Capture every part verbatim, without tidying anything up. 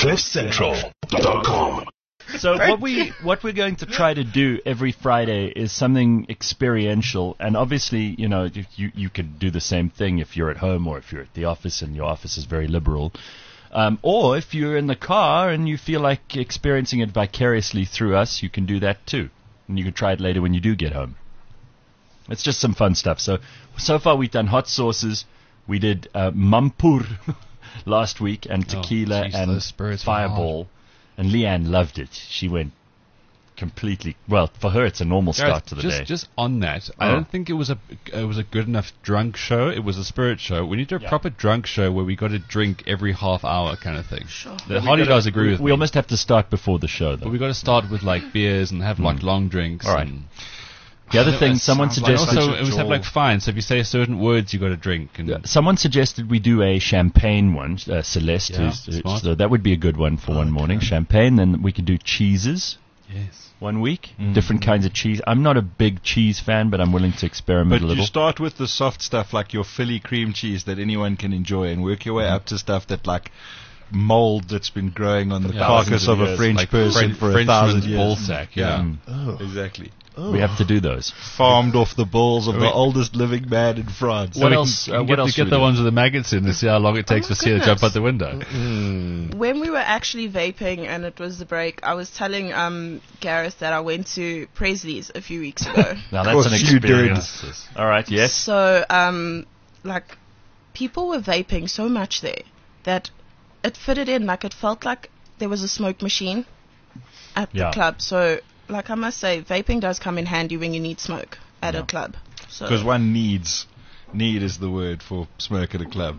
cliff central dot com. So what we what we're going to try to do every Friday is something experiential, and obviously, you know, you you could do the same thing if you're at home or if you're at the office and your office is very liberal, um, or if you're in the car and you feel like experiencing it vicariously through us, you can do that too, and you can try it later when you do get home. It's just some fun stuff. So so far we've done hot sauces, we did uh, mampur last week, and tequila oh, geez, and Fireball. And Leanne loved it. She went completely, well, for her it's a normal start Gareth, to the just, day. Just on that, oh. I don't think it was a it was a good enough drunk show. It was a spirit show. We need a yeah. proper drunk show where we got to drink every half hour kind of thing. Sure. The Hardy guys agree with we me. We almost have to start before the show, though. But we got to start with like beers and have like mm. long drinks. All right. And the other thing, someone suggested... Also, it was have like fine, so if you say certain words, you got to drink. And yeah. Someone suggested we do a champagne one, uh, Celeste, yeah, who's, who's, so that would be a good one for oh, one morning. Okay. Champagne, then we could do cheeses. Yes. One week, mm. different kinds of cheese. I'm not a big cheese fan, but I'm willing to experiment but a little. But you start with the soft stuff like your Philly cream cheese that anyone can enjoy, and work your way mm. up to stuff that like mold that's been growing on the yeah, carcass of, of a French like person French, for French a thousand years. Ball sack, yeah. yeah. Mm. Oh. Exactly. Oh. We have to do those. Farmed off the balls of the oldest living man in France. What so else? Can, uh, what get, else get the do? ones with the maggots in and see how long it takes oh for Sia to jump out the window. Mm. When we were actually vaping and it was the break, I was telling um, Gareth that I went to Presley's a few weeks ago. Now that's an experience. All right, yes. So, um, like, people were vaping so much there that it fitted in. Like, it felt like there was a smoke machine at yeah. the club. So... Like I must say, vaping does come in handy when you need smoke at yeah. a club. Because so. one needs, need is the word for smoke at a club.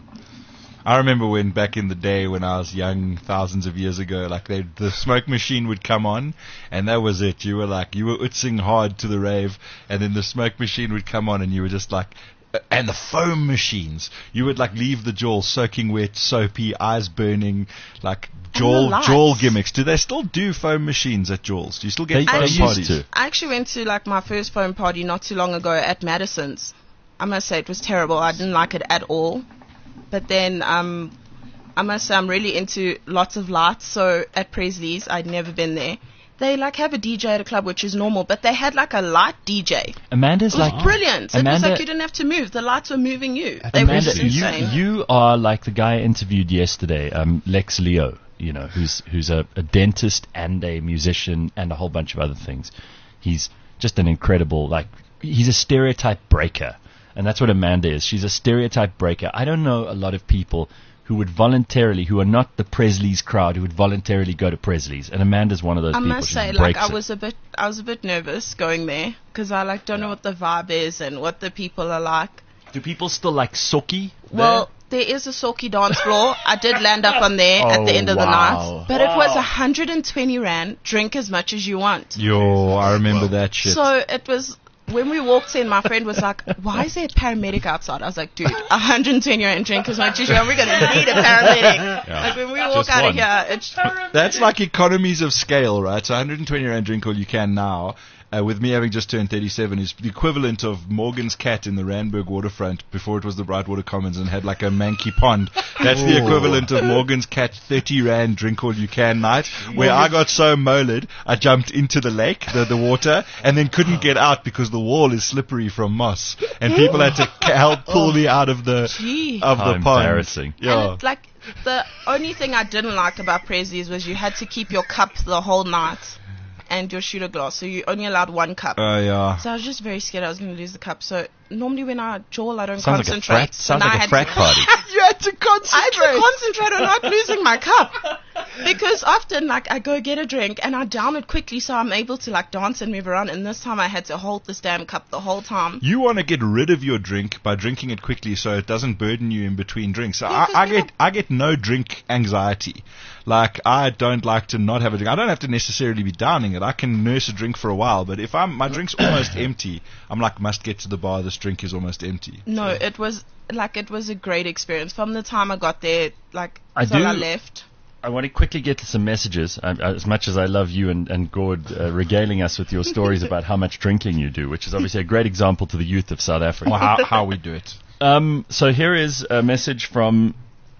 I remember when back in the day when I was young, thousands of years ago, like they, the smoke machine would come on, and that was it. You were like, you were utzing hard to the rave, and then the smoke machine would come on, and you were just like, and the foam machines. You would like leave the jaw soaking wet, soapy, eyes burning, like jaw jaw gimmicks. Do they still do foam machines at Jawls? Do you still get they, foam they parties? To. I actually went to like my first foam party not too long ago at Madison's. I must say it was terrible. I didn't like it at all. But then um, I must say I'm really into lots of lights. So at Presley's, I'd never been there. They like have a D J at a club, which is normal, but they had like a light D J. Amanda's it was like brilliant. Amanda, it was like you didn't have to move; the lights were moving you. They Amanda, were you, insane. you are like the guy I interviewed yesterday, um, Lex Leo. You know, who's who's a, a dentist and a musician and a whole bunch of other things. He's just an incredible, like he's a stereotype breaker, and that's what Amanda is. She's a stereotype breaker. I don't know a lot of people who would voluntarily, who are not the Presley's crowd, who would voluntarily go to Presley's, and Amanda's one of those I people. I must say, like, I was a bit, I was a bit nervous going there because I like don't yeah. know what the vibe is and what the people are like. Do people still like socky? Well, there is a socky dance floor. I did land up on there oh, at the end of wow. the night, but wow. it was one hundred twenty rand. Drink as much as you want. Yo, I remember that shit. So it was. When we walked in, my friend was like, why is there a paramedic outside? I was like, dude, one hundred twenty rand drink as much as you want. We're going to need a paramedic. Yeah. Like, when we walk Just out one. of here, it's... That's like economies of scale, right? So one hundred twenty rand drink all you can now, uh, with me having just turned thirty-seven, is the equivalent of Morgan's Cat in the Randburg waterfront before it was the Brightwater Commons and had like a manky pond. That's Ooh. the equivalent of Morgan's Cat thirty rand drink all you can night, where I got so moled, I jumped into the lake, the, the water, and then couldn't get out because the wall is slippery from moss, and people had to c- help pull me out of the Gee. of How the pond. Embarrassing. Yeah. And it, like the only thing I didn't like about Presley's was you had to keep your cup the whole night and your shooter glass, so you only allowed one cup. Oh uh, yeah. So I was just very scared I was going to lose the cup. So normally when I jaw, I don't sounds concentrate. Like a frat, sounds so like a frat party. You had to concentrate. I had to concentrate on not losing my cup. Because often, like, I go get a drink and I down it quickly so I'm able to, like, dance and move around. And this time I had to hold this damn cup the whole time. You want to get rid of your drink by drinking it quickly so it doesn't burden you in between drinks. So I, I get I get no drink anxiety. Like, I don't like to not have a drink. I don't have to necessarily be downing it. I can nurse a drink for a while. But if I'm my drink's almost empty, I'm like, must get to the bar. This drink is almost empty. No, so. it was, like, it was a great experience. From the time I got there, like, I till do, I left. I want to quickly get to some messages. Uh, as much as I love you and, and Gord uh, regaling us with your stories about how much drinking you do, which is obviously a great example to the youth of South Africa. Or how, how we do it. Um, so here is a message from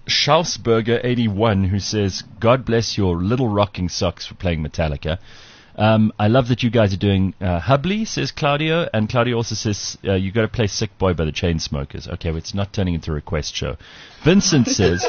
Schausberger eighty-one, who says, God bless your little rocking socks for playing Metallica. Um, I love that you guys are doing uh, Hubley, says Claudio. And Claudio also says, uh, you got to play Sick Boy by the Chainsmokers. Okay, well, it's not turning into a request show. Vincent says,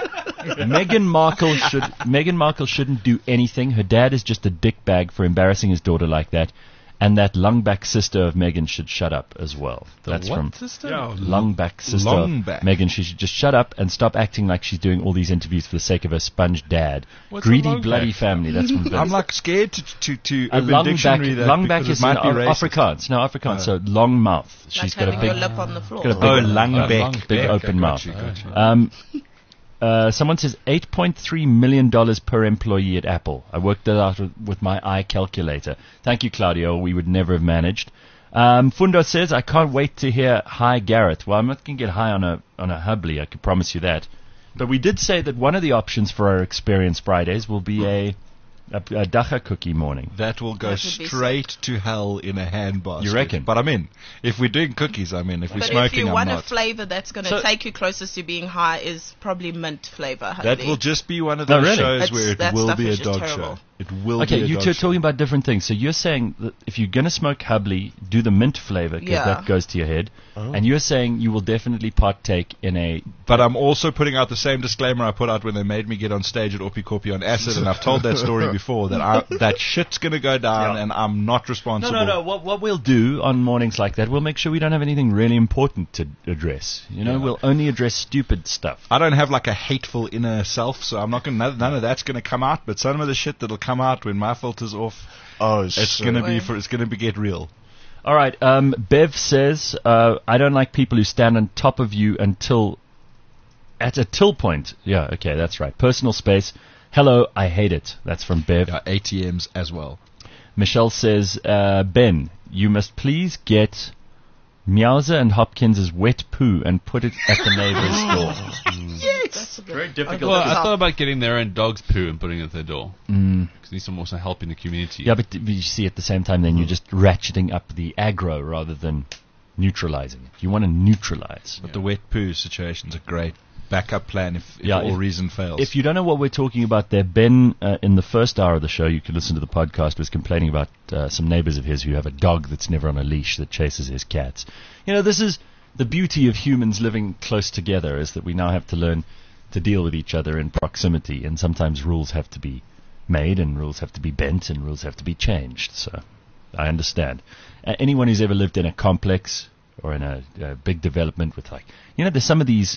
Meghan Markle should Meghan Markle shouldn't do anything. Her dad is just a dickbag for embarrassing his daughter like that. And that Lungback sister of Meghan should shut up as well. The That's what from sister? Yeah, Lungback sister Longback. of Meghan. She should just shut up and stop acting like she's doing all these interviews for the sake of her sponge dad. What's a Greedy Longback? bloody family. That's from Vince. I'm like scared to to, to A Urban Lungback, Dictionary that Lungback because is it might in be Af- racist. Afrikaans. No, Afrikaans. Oh. So long mouth. Like She's got a having big, your lip on the floor. got a big, Oh, uh, Langbeck. big Okay, open got mouth. you, got you. Um, uh, someone says eight point three million dollars per employee at Apple. I worked that out with, with my eye calculator. Thank you, Claudio. We would never have managed. Um, Fundo says, I can't wait to hear Hi Gareth. Well, I'm not going to get high on a on a Hubley, I can promise you that. But we did say that one of the options for our Experience Fridays will be a, a, a Dacha cookie morning. That will go That would be straight to hell in a handbasket. You reckon? But I'm in. If we're doing cookies, I'm in. If we're But smoking, if you I'm want a not. flavor that's going to So- take you closest to being high, is probably mint flavor. That Hubley. will just be one of No, those really? shows It's- where it that will stuff be a is just dog terrible. show. It will Okay, be a you dog two are show. talking about different things. So you're saying that if you're going to smoke Hubley, do the mint flavor, because Yeah. that goes to your head. Oh. And you're saying you will definitely partake in a... But I'm also putting out the same disclaimer I put out when they made me get on stage at Opicopi on acid, and I've told that story before, that I, that shit's going to go down, Yeah. and I'm not No, responsible. no, no. What, what we'll do on mornings like that, we'll make sure we don't have anything really important to address. You know, Yeah. we'll only address stupid stuff. I don't have like a hateful inner self, so I'm not going. to None of that's going to come out. But some of the shit that'll come out when my filter's off, Oh, it's shit. going to be Right. for. It's going to be get real. All right. Um, Bev says, uh, I don't like people who stand on top of you until at a till point. Yeah, okay, that's right. Personal space. Hello, I hate it. That's from Bev. Yeah, A T Ms as well. Michelle says, uh, Ben, you must please get Meowser and Hopkins' wet poo and put it at the neighbor's door. That's a bit Very difficult. Well, over the I top. thought about getting their own dog's poo and putting it at their door. Mm. Because need some more some help in the community. Yeah, but you see at the same time then you're just ratcheting up the aggro rather than neutralizing it. You want to neutralize. But the wet poo situation's a great backup plan if, if Yeah, all if- reason fails. If you don't know what we're talking about there, Ben, uh, in the first hour of the show, you can listen to the podcast, was complaining about uh, some neighbors of his who have a dog that's never on a leash that chases his cats. You know, this is the beauty of humans living close together, is that we now have to learn to deal with each other in proximity, and sometimes rules have to be made, and rules have to be bent, and rules have to be changed. So I understand. Uh, anyone who's ever lived in a complex or in a, a big development with, like, you know, there's some of these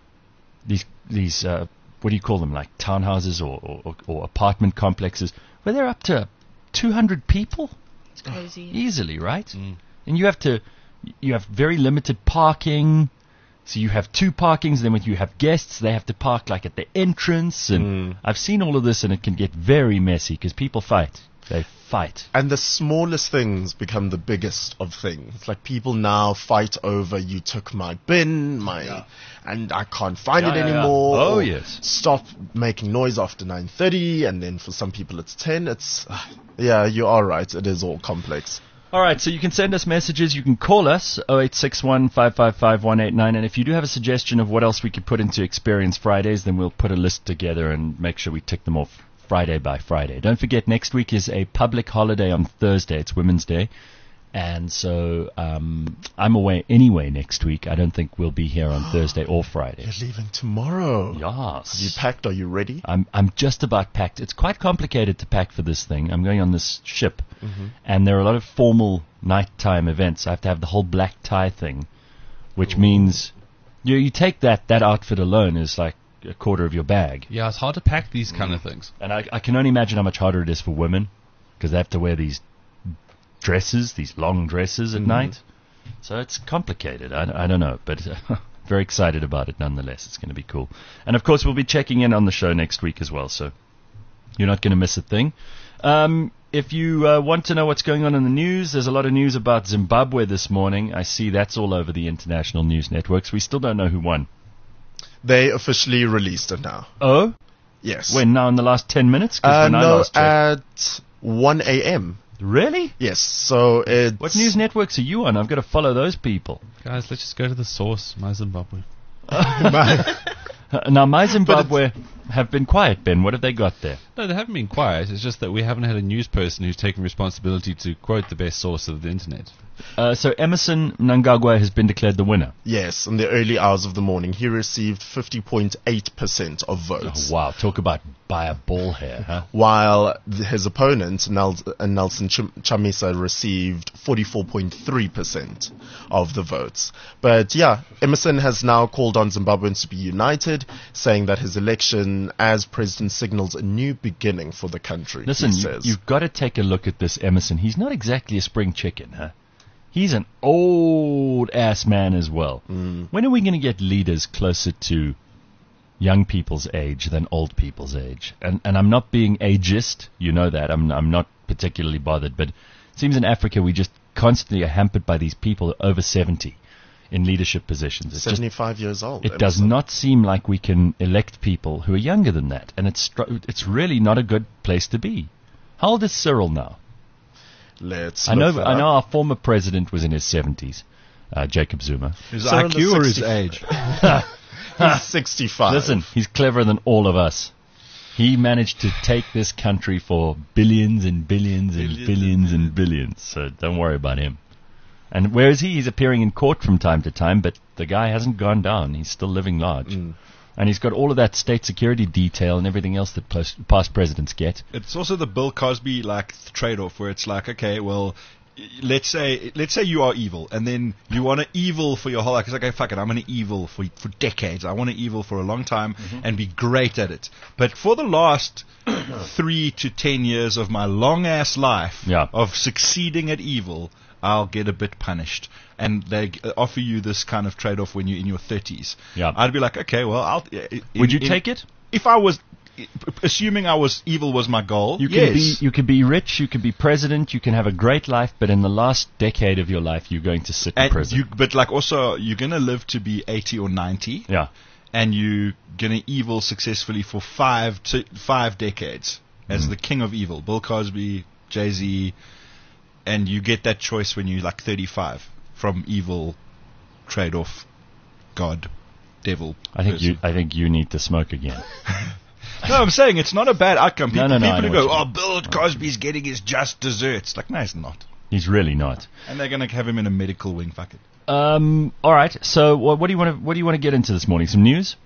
these these uh, what do you call them, like townhouses or, or, or apartment complexes where they're up to two hundred people It's crazy. easily, right? Mm. And you have to you have very limited parking, so you have two parkings. Then when you have guests, they have to park like at the entrance, and Mm. I've seen all of this, and it can get very messy because people fight. They fight. And the smallest things become the biggest of things. Like people now fight over, you took my bin, my, and I can't find Yeah, it yeah, yeah. anymore. Oh, or yes. Stop making noise after nine thirty, and then for some people it's ten. It's, uh, yeah, you are right. It is all complex. All right, so you can send us messages. You can call us, oh eight six one, five five five, one eight nine. And if you do have a suggestion of what else we could put into Experience Fridays, then we'll put a list together and make sure we tick them off Friday by Friday. Don't forget, next week is a public holiday on Thursday. It's Women's Day. And so um, I'm away anyway next week. I don't think we'll be here on Thursday or Friday. You're leaving tomorrow. Have you Yes. packed? Are you ready? I'm I'm just about packed. It's quite complicated to pack for this thing. I'm going on this ship, and there are a lot of formal nighttime events. I have to have the whole black tie thing, which means you you take that that outfit alone is like a quarter of your bag. Yeah, it's hard to pack these kind of things. And I, I can only imagine how much harder it is for women, because they have to wear these dresses, these long dresses at night. So it's complicated. I, I don't know, but uh, very excited about it nonetheless. It's going to be cool. And of course, we'll be checking in on the show next week as well, so you're not going to miss a thing. Um, if you uh, want to know what's going on in the news, there's a lot of news about Zimbabwe this morning. I see that's all over the international news networks. We still don't know who won. They officially released it now. Oh? Yes. When, now in the last ten minutes? 'Cause Uh, when I no, last checked- at one a.m. Really? Yes, so it's... What news networks are you on? I've got to follow those people. Guys, let's just go to the source, my Zimbabwe. My- Uh, Now, my Zimbabwe have been quiet, Ben. What have they got there? No, they haven't been quiet. It's just that we haven't had a news person who's taken responsibility to quote the best source of the internet. Uh, so Emerson Mnangagwa has been declared the winner. Yes, in the early hours of the morning, he received fifty point eight percent of Oh, votes. wow, talk about by a ball hair, huh? While th- his opponent, Nel- uh, Nelson Ch- Chamisa, received forty-four point three percent of the votes. But yeah, Emerson has now called on Zimbabweans to be united, saying that his election as president signals a new beginning for the country. Listen, he you, says. you've got to take a look at this Emerson. He's not exactly a spring chicken, huh? He's an old-ass man as well. Mm. When are we going to get leaders closer to young people's age than old people's age? And and I'm not being ageist, you know that. I'm I'm not particularly bothered, but it seems in Africa we just constantly are hampered by these people over seventy in leadership positions. It's just, seventy-five years old. it does Emerson. not seem like we can elect people who are younger than that, and it's str- it's really not a good place to be. How old is Cyril now? Let's I know look that I know up. our former president was in his seventies, uh, Jacob Zuma. His Cyril I Q is or his sixty. age? He's sixty-five. Listen, he's cleverer than all of us. He managed to take this country for billions and billions and Billions billions and and billions. So don't worry about him. And where is he? He's appearing in court from time to time, but the guy hasn't gone down. He's still living large. Mm. And he's got all of that state security detail and everything else that pos- past presidents get. It's also the Bill Cosby like trade-off where it's like, okay, well, y- let's say let's say you are evil, and then you want to evil for your whole life. It's like, okay, fuck it, I'm going to evil for for decades. I want to evil for a long time and be great at it. But for the last three to ten years of my long ass life Yeah. of succeeding at evil, I'll get a bit punished. And they g- offer you this kind of trade-off when you're in your thirties. Yeah. I'd be like, okay, well, I'll. i- Would you in- take it? If I was, i- assuming I was evil was my goal, You can yes. be you can be rich, you can be president, you can have a great life, but in the last decade of your life, you're going to sit in And prison. you, but like also, you're gonna live to be eighty or ninety, yeah. and you're gonna evil successfully for five to five decades as the king of evil. Bill Cosby, Jay Z, and you get that choice when you're like thirty-five from evil, trade-off, God, devil. I think person. you I think you need to smoke again. No, I'm saying it's not a bad outcome. No, People, no, no, I people know who go, what "Oh, you Bill Cosby's getting his just desserts." Like, no, he's not. He's really not. And they're gonna have him in a medical wing. Fuck it. Um, all right. So, what, what do you want to what do you want to get into this morning? Some news?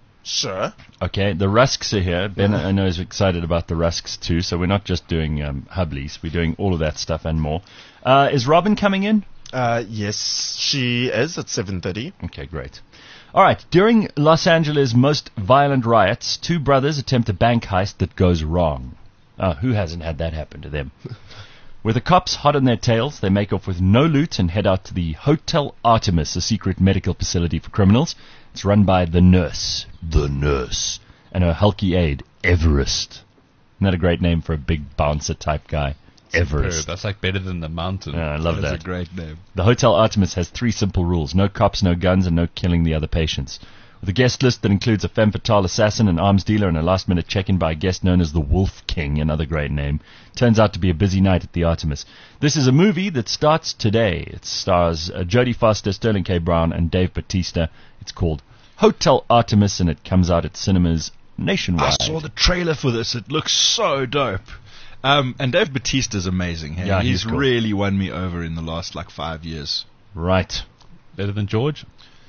Sure. Okay. The Rusks are here. Ben, I know, is excited about the Rusks too. So we're not just doing um, Hubblies. We're doing all of that stuff and more. Uh, is Robin coming in? Uh, yes, she is at seven thirty. Okay, great. All right. During Los Angeles' most violent riots, two brothers attempt a bank heist that goes wrong. Uh, who hasn't had that happen to them? With the cops hot on their tails, they make off with no loot and head out to the Hotel Artemis, a secret medical facility for criminals. It's run by the nurse, the nurse, and her hulky aide, Everest. Isn't that a great name for a big bouncer type guy? Everest. Superb. That's like better than the mountain. Yeah, I love That's that. a great name. The Hotel Artemis has three simple rules. No cops, no guns, and no killing the other patients. With a guest list that includes a femme fatale assassin, an arms dealer, and a last-minute check-in by a guest known as the Wolf King, another great name. Turns out to be a busy night at the Artemis. This is a movie that starts today. It stars uh, Jodie Foster, Sterling K. Brown, and Dave Bautista. It's called Hotel Artemis, and it comes out at cinemas nationwide. I saw the trailer for this. It looks so dope. Um, and Dave Bautista's amazing. Hey? Yeah, he's he's cool. really won me over in the last like five years. Right. Better than George?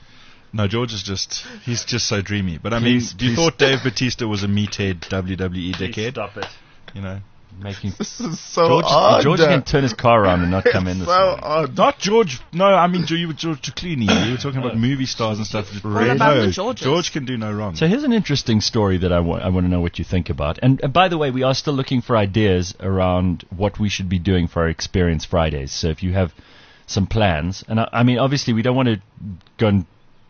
No, George is just, he's just so dreamy. But I mean, Please- you please- thought Dave Bautista was a meathead W W E dickhead? Stop it. You know? Making This is so George, odd. George can turn his car around and not come in It's this so morning. odd. Not George, no, I mean George, George Clooney. You were talking about movie stars and stuff. All about no, the Georges. George can do no wrong. So here's an interesting story that I want I want to know what you think about. And, and by the way, we are still looking for ideas around what we should be doing for our Experience Fridays. So if you have some plans, and I, I mean, obviously we don't want to go and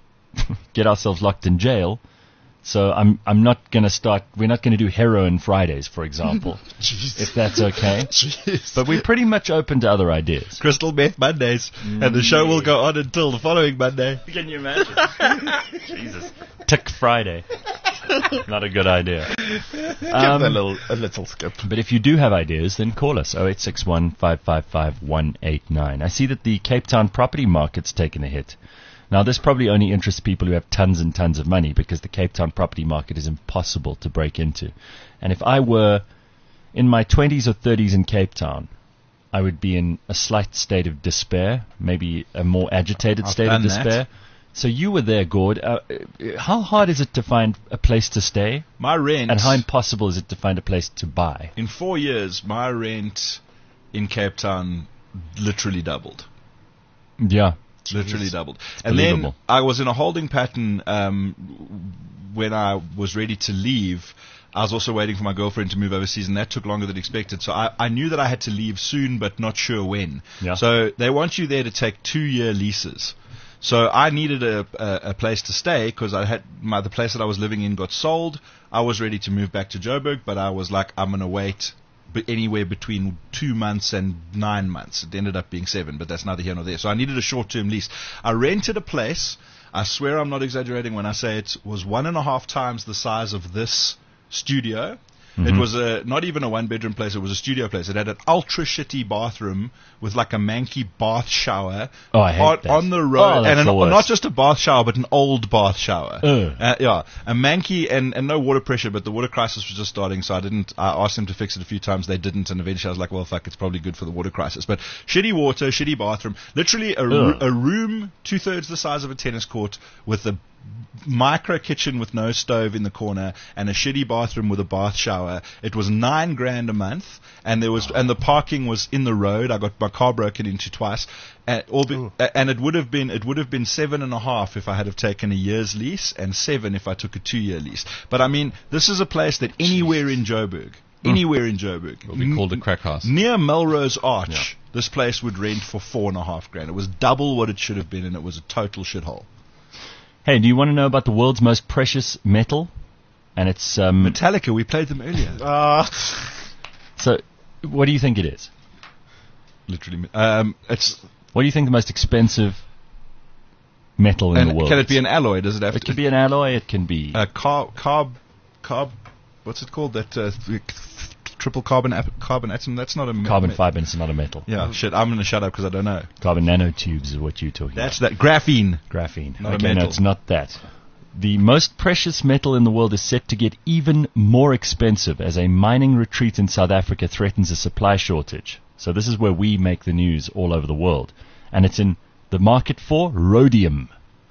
get ourselves locked in jail. So I'm I'm not going to start. We're not going to do heroin Fridays, for example, Jeez. if that's okay. Jeez. But we're pretty much open to other ideas. Crystal Meth Mondays. And the show will go on until the following Monday. Can you imagine? Jesus. Tick Friday. Not a good idea. Give Um, that a little, a little skip. But if you do have ideas, then call us oh eight six one, five five five, one eight nine. I see that the Cape Town property market's taken a hit. Now, this probably only interests people who have tons and tons of money because the Cape Town property market is impossible to break into. And if I were in my twenties or thirties in Cape Town, I would be in a slight state of despair, maybe a more agitated I've state of done despair. that. So you were there, Gord. Uh, how hard is it to find a place to stay? My rent, And how impossible is it to find a place to buy? in four years, my rent in Cape Town literally doubled. Yeah. Literally doubled. And then believable. I was in a holding pattern um, when I was ready to leave. I was also waiting for my girlfriend to move overseas, and that took longer than expected. So I, I knew that I had to leave soon, but not sure when. Yeah. So they want you there to take two-year leases. So I needed a, a, a place to stay because I had my the place that I was living in got sold. I was ready to move back to Joburg, but I was like, I'm gonna wait b- anywhere between two months and nine months. It ended up being seven, but that's neither here nor there. So I needed a short-term lease. I rented a place. I swear I'm not exaggerating when I say it was one and a half times the size of this studio. It was a not even a one-bedroom place. It was a studio place. It had an ultra shitty bathroom with like a manky bath shower Oh, I hate on, that. on the Oh, road, that's and an, the worst. not just a bath shower, but an old bath shower. Ugh. Uh, yeah, a manky and, and no water pressure, but the water crisis was just starting. So I didn't. I asked them to fix it a few times. They didn't, and eventually I was like, well, fuck, it's probably good for the water crisis. But shitty water, shitty bathroom, literally a, ro- Ugh. a room two thirds the size of a tennis court with a micro kitchen with no stove in the corner and a shitty bathroom with a bath shower. It was nine grand a month, and there was and the parking was in the road. I got my car broken into twice, and, all be, and it would have been it would have been seven and a half if I had have taken a year's lease, and seven if I took a two year lease. But I mean, this is a place that anywhere in Joburg, anywhere in Joburg, It'll be called a crack house. near Melrose Arch, this place would rent for four and a half grand. It was double what it should have been, and it was a total shithole. Hey, do you want to know about the world's most precious metal? And it's um. Metallica, we played them earlier. Uh, So, what do you think it is? Literally, um, it's What do you think the most expensive metal in and the world can it be is? an alloy? Does it have It to could be an alloy. It can be. uh, carb, carb, carb? What's it called? That uh, th- triple carbon ap- carbon atom. That's not a me- Carbon me- fiber, and it's not a metal. Yeah, shit. I'm gonna shut up because I don't know. Carbon nanotubes is what you're talking That's about. that graphene. Graphene. Not a okay, no, metal. it's not that. The most precious metal in the world is set to get even more expensive as a mining retreat in South Africa threatens a supply shortage. So this is where we make the news all over the world. And it's in the market for rhodium.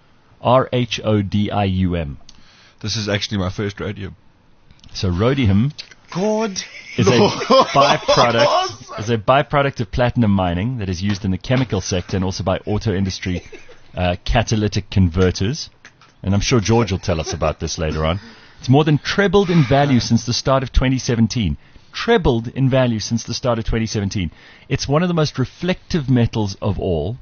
R H O D I U M. This is actually my first rhodium. So rhodium God. is a byproduct is a byproduct of platinum mining that is used in the chemical sector and also by auto industry uh, catalytic converters. And I'm sure George will tell us about this later on. It's more than trebled in value since the start of twenty seventeen. Trebled in value since the start of twenty seventeen. It's one of the most reflective metals of all.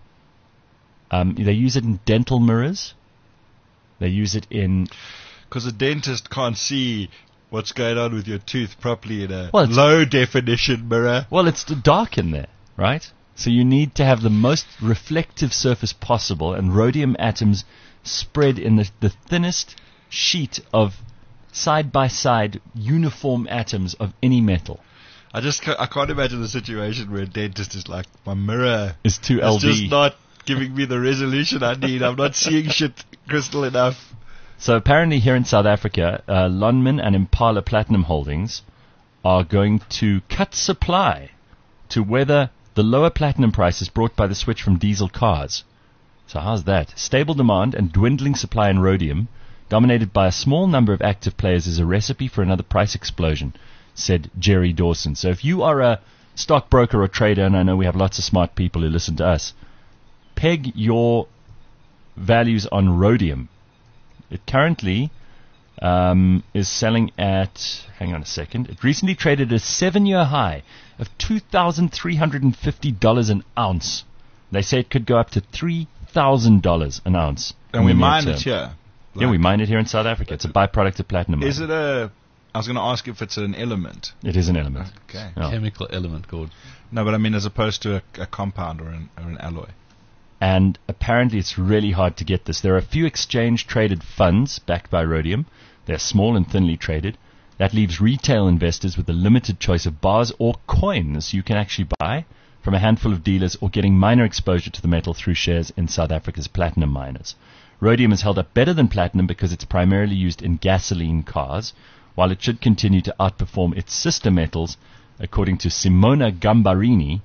Um, they use it in dental mirrors. They use it in Because a dentist can't see what's going on with your tooth properly in a Well, it's- low definition mirror. Well, it's d- dark in there, right? So you need to have the most reflective surface possible, and rhodium atoms spread in the, the thinnest sheet of side-by-side uniform atoms of any metal. I just ca- I can't imagine the situation where a dentist is like, my mirror Is two is L V. just not giving me the resolution I need. I'm not seeing shit crystal enough. So apparently here in South Africa, uh, Lonmin and Impala Platinum Holdings are going to cut supply to weather the lower platinum prices brought by the switch from diesel cars. So how's that? Stable demand and dwindling supply in rhodium, dominated by a small number of active players, is a recipe for another price explosion, said Jerry Dawson. So if you are a stockbroker or trader, and I know we have lots of smart people who listen to us, peg your values on rhodium. It currently um, is selling at, hang on a second, it recently traded a seven-year high of two thousand three hundred fifty dollars an ounce. They say it could go up to three thousand dollars an ounce. And in we the near mine term. it here. Yeah, we mine it here in South Africa. It's a byproduct of platinum Is mining. it a... I was going to ask if it's an element. It is an element. Okay. Yeah. Chemical element called. No, but I mean as opposed to a, a compound or an, or an alloy. And apparently it's really hard to get this. There are a few exchange-traded funds backed by rhodium. They're small and thinly traded. That leaves retail investors with a limited choice of bars or coins you can actually buy. from a handful of dealers or getting minor exposure to the metal through shares in South Africa's platinum miners. Rhodium has held up better than platinum because it's primarily used in gasoline cars, while it should continue to outperform its sister metals, according to Simona Gambarini.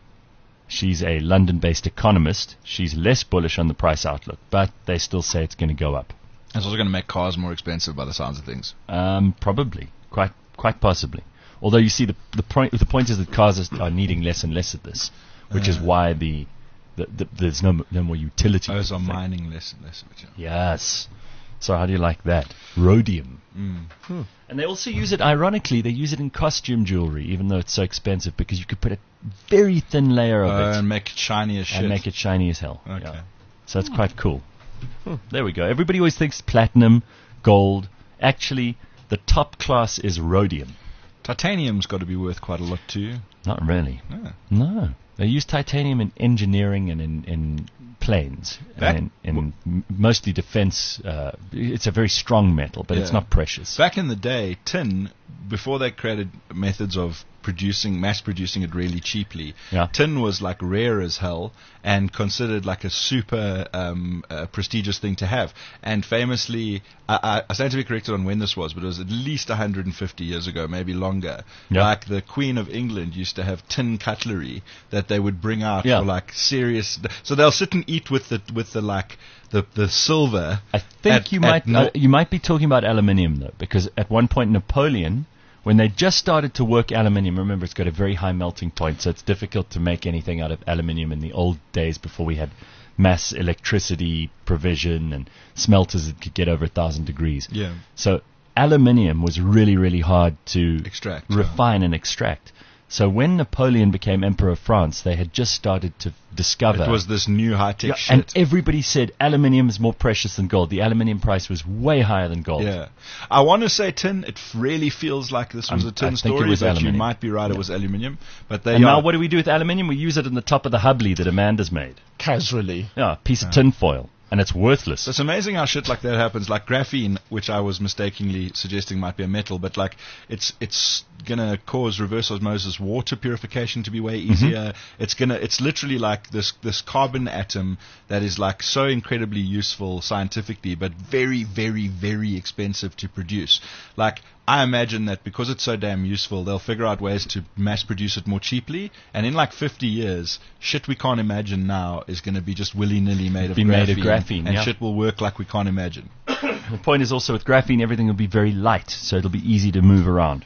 She's a London-based economist. She's less bullish on the price outlook, but they still say it's going to go up. It's also going to make cars more expensive by the sounds of things. Um, probably, quite quite possibly. Although you see, the the point the point is that cars are, are needing less and less of this, which is Uh. why the, the, the there's no no more utility. Those to are the thing. mining less and less of it. Yeah. Yes. So how do you like that? Rhodium. Mm. And they also use it, ironically, they use it in costume jewelry, even though it's so expensive, because you could put a very thin layer of Uh, it and make it shiny as shit. and make it shiny as hell. Okay. Yeah. So it's quite cool. There we go. Everybody always thinks platinum, gold. Actually, the top class is rhodium. Titanium's got to be worth quite a lot too. Not really. Yeah. No. They use titanium in engineering and in, in planes. That- and in, in m- mostly defense. Uh, it's a very strong metal, but it's Yeah. not precious. Back in the day, tin, before they created methods of producing, mass producing it really cheaply, Yeah. tin was like rare as hell and considered like a super um, uh, prestigious thing to have. And famously, I, I, I stand to be corrected on when this was, but it was at least one hundred fifty years ago, maybe longer. Yeah. Like the Queen of England used to have tin cutlery that they would bring out Yeah. for like serious. So they'll sit and eat with the with the like the the silver. I think at- you at might no- uh, you might be talking about aluminium though, because at one point Napoleon, when they just started to work aluminium, remember it's got a very high melting point, so it's difficult to make anything out of aluminium in the old days before we had mass electricity provision and smelters that could get over a thousand degrees. Yeah. So aluminium was really really hard to Extract, yeah. refine and extract. So when Napoleon became Emperor of France, they had just started to discover. It was this new high tech Yeah, shit. and everybody said aluminium is more precious than gold. The aluminium price was way higher than gold. Yeah, I want to say tin. It f- really feels like this was Um, a tin I think story, it was but aluminium. you might be right. It Yeah. was aluminium, but they And are. now what do we do with aluminium? We use it in the top of the Hubley that Amanda's made. Casually. Yeah, a piece of tin foil. And it's worthless. So it's amazing how shit like that happens. Like graphene, which I was mistakenly suggesting might be a metal, but like it's it's gonna cause reverse osmosis water purification to be way easier. It's gonna it's literally like this this carbon atom that is like so incredibly useful scientifically, but very very very expensive to produce. Like I imagine that because it's so damn useful, they'll figure out ways to mass produce it more cheaply. And in like fifty years, shit we can't imagine now is going to be just willy nilly made of Be graphene, made of graphene, and yeah. shit will work like we can't imagine. The point is also with graphene, everything will be very light, so it'll be easy to move around.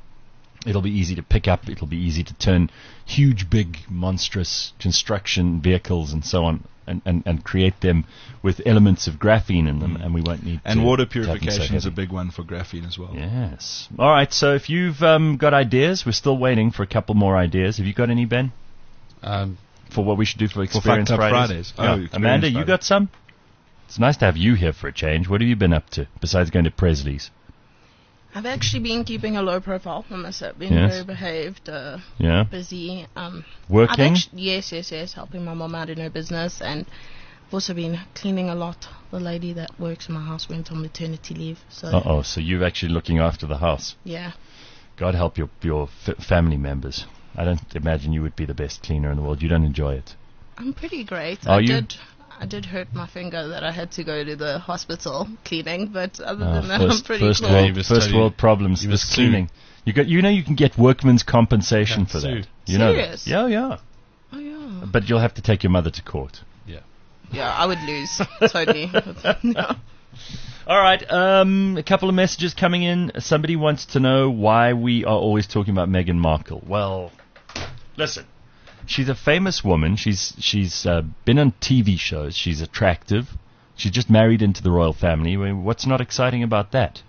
It'll be easy to pick up. It'll be easy to turn huge, big, monstrous construction vehicles and so on, and, and, and create them with elements of graphene in them, and we won't need And to water to have them so purification is a heavy. big one for graphene as well. Yes. All right. So if you've um, got ideas, we're still waiting for a couple more ideas. Have you got any, Ben, Um, for what we should do for For Experience Fucked Up Fridays? Fridays. Oh, Yeah. Experience Amanda, you Friday. got some? It's nice to have you here for a change. What have you been up to besides going to Presley's? I've actually been keeping a low profile. I must have been Yes. very behaved, uh, Yeah. busy. Um, I've Working? actu- yes, yes, yes, helping my mom out in her business, and I've also been cleaning a lot. The lady that works in my house went on maternity leave, so Uh oh. So you're actually looking after the house. yeah. God help your your f- family members. I don't imagine you would be the best cleaner in the world. You don't enjoy it. I'm pretty great. Are I you? did. I did hurt my finger that I had to go to the hospital cleaning, but other Oh, than that, first I'm pretty first cool. Yeah, world, you must first study- world problems. you This must sue. cleaning. You got. You know you can get workman's compensation Yeah, for sue. that. You know that. Serious? Yeah, yeah. Oh yeah. But you'll have to take your mother to court. Yeah, I would lose totally. Yeah. All right. Um, a couple of messages coming in. Somebody wants to know why we are always talking about Meghan Markle. Well, listen. She's a famous woman. She's she's uh, been on T V shows. She's attractive. She's just married into the royal family. I mean, what's not exciting about that?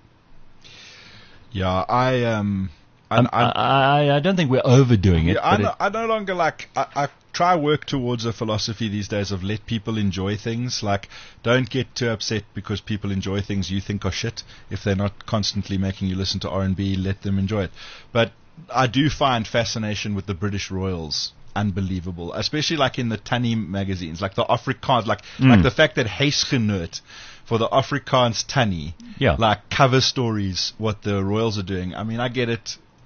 Yeah, I um, I, Um, I, I, I, I don't think we're overdoing it. yeah, I, but no, it- I no longer like. I, I try work towards a philosophy these days of let people enjoy things. Like, don't get too upset because people enjoy things you think are shit. If they're not constantly making you listen to R and B, let them enjoy it. But I do find fascination with the British royals unbelievable, especially like in the Tanny magazines, like the Afrikaans, like Mm. like the fact that Huisgenoot for the Afrikaans Tanny, Yeah. like cover stories, what the royals are doing. I mean, I get it.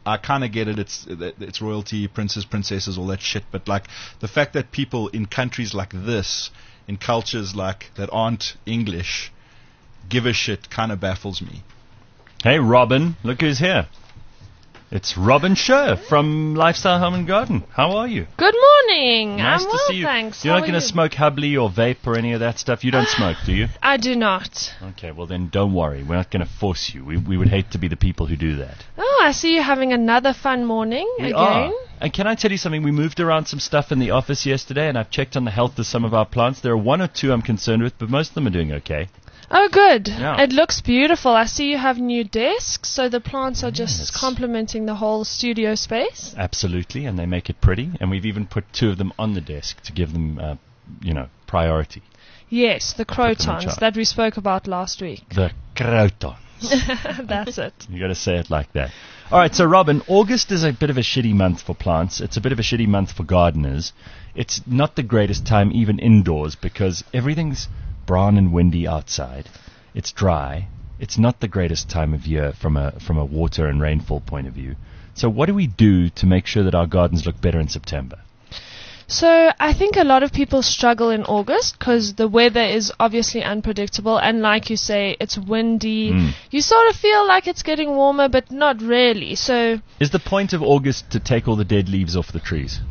I kind of get it. It's it's royalty, princes, princesses, all that shit. But like the fact that people in countries like this, in cultures like that aren't English, give a shit kind of baffles me. Hey, Robin, look who's here. It's Robin Scher from Lifestyle Home and Garden. How are you? Good morning. Nice I'm to well, see you. thanks. You're How not are going to you? smoke hubbly or vape or any of that stuff. You don't smoke, do you? I do not. Okay, well then don't worry. We're not going to force you. We we would hate to be the people who do that. Oh, I see you having another fun morning We again. are. And can I tell you something? We moved around some stuff in the office yesterday, and I've checked on the health of some of our plants. There are one or two I'm concerned with, but most of them are doing okay. Oh, good. Yeah. It looks beautiful. I see you have new desks, so the plants are just Yes. complementing the whole studio space. Absolutely, and they make it pretty. And we've even put two of them on the desk to give them, uh, you know, priority. Yes, the them in crotons charge. that we spoke about last week. The croton. That's it. You got to say it like that. All right, so Robin, August is a bit of a shitty month for plants. It's a bit of a shitty month for gardeners. It's not the greatest time even indoors because everything's brown and windy outside. It's dry. It's not the greatest time of year from a from a water and rainfall point of view. So what do we do to make sure that our gardens look better in September? So I think a lot of people struggle in August because the weather is obviously unpredictable, and like you say, it's windy. Mm. You sort of feel like it's getting warmer, but not really. So Is the point of August to take all the dead leaves off the trees?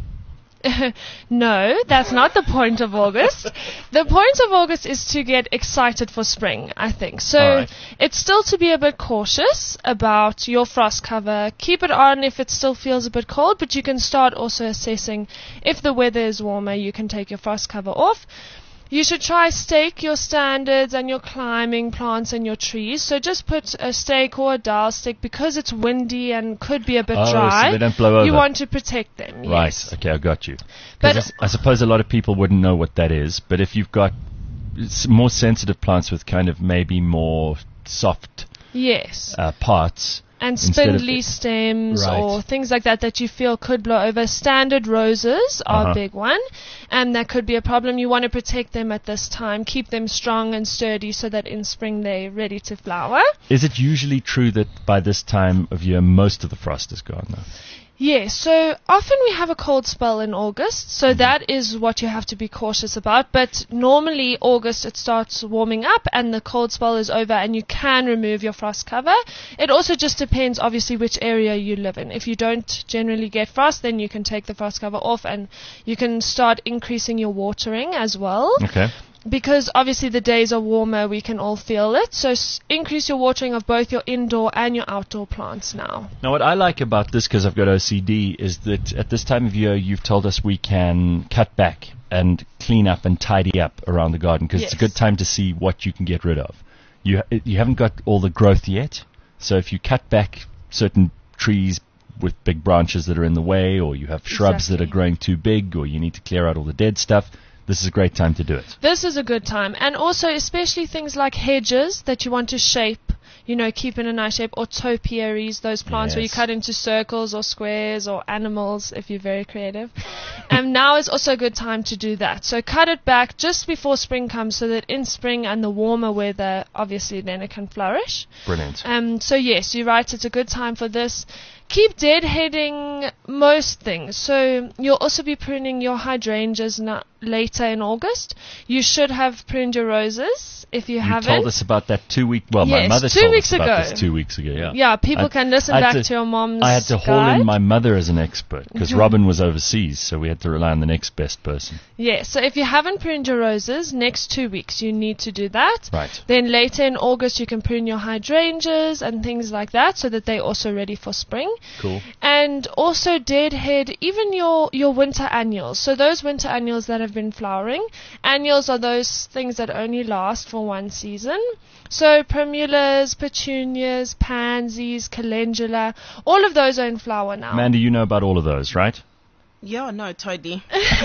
no, that's not the point of August. The point of August is to get excited for spring, I think. So All right. it's still to be a bit cautious about your frost cover. Keep it on if it still feels a bit cold, but you can start also assessing if the weather is warmer, you can take your frost cover off. You should try stake your standards and your climbing plants and your trees. So just put a stake or a dowel stick because it's windy and could be a bit Oh, so dry. they don't blow over. You want to protect them. Right. Yes. Okay, I got you. But- Because I suppose a lot of people wouldn't know what that is, but if you've got s- more sensitive plants with kind of maybe more soft Yes. uh, parts, And instead of spindly the- stems Right. or things like that that you feel could blow over. Standard roses are Uh-huh. a big one, and that could be a problem. You want to protect them at this time, keep them strong and sturdy so that in spring they're ready to flower. is it usually true that by this time of year most of the frost is gone though? Yes, so often we have a cold spell in August, so that is what you have to be cautious about. But normally August it starts warming up and the cold spell is over and you can remove your frost cover. It also just depends obviously which area you live in. If you don't generally get frost, then you can take the frost cover off and you can start increasing your watering as well. Okay. Because obviously the days are warmer, we can all feel it. So s- increase your watering of both your indoor and your outdoor plants now. Now, what I like about this, because I've got O C D, is that at this time of year, you've told us we can cut back and clean up and tidy up around the garden, because it's a Yes. good time to see what you can get rid of. You you haven't got all the growth yet, so if you cut back certain trees with big branches that are in the way, or you have shrubs that are Exactly. growing too big, or you need to clear out all the dead stuff, this is a great time to do it. This is a good time. And also, especially things like hedges that you want to shape, you know, keep in a nice shape, or topiaries, those plants where you Yes. cut into circles or squares or animals if you're very creative. And now is also a good time to do that. So cut it back just before spring comes so that in spring and the warmer weather, obviously then it can flourish. Brilliant. Um, so yes, you're right, it's a good time for this. Keep deadheading most things. So you'll also be pruning your hydrangeas na- later in August. You should have pruned your roses if you, You haven't. told us about that two week. Well, my Yes, mother two told weeks us about ago. this two weeks ago. Yeah. Yeah, people I- can listen I had back to- to, your mom's I had to haul guide. in my mother as an expert because Mhm. Robin was overseas, so we had to rely on the next best person. Yeah, so if you haven't pruned your roses, next two weeks you need to do that. Right. Then later in August you can prune your hydrangeas and things like that so that they're also ready for spring. Cool. And also deadhead even your, your winter annuals. So those winter annuals that have been flowering. Annuals are those things that only last for one season. So primulas, petunias, pansies, calendula, all of those are in flower now. Amanda, you know about all of those, right? Yeah, no, totally.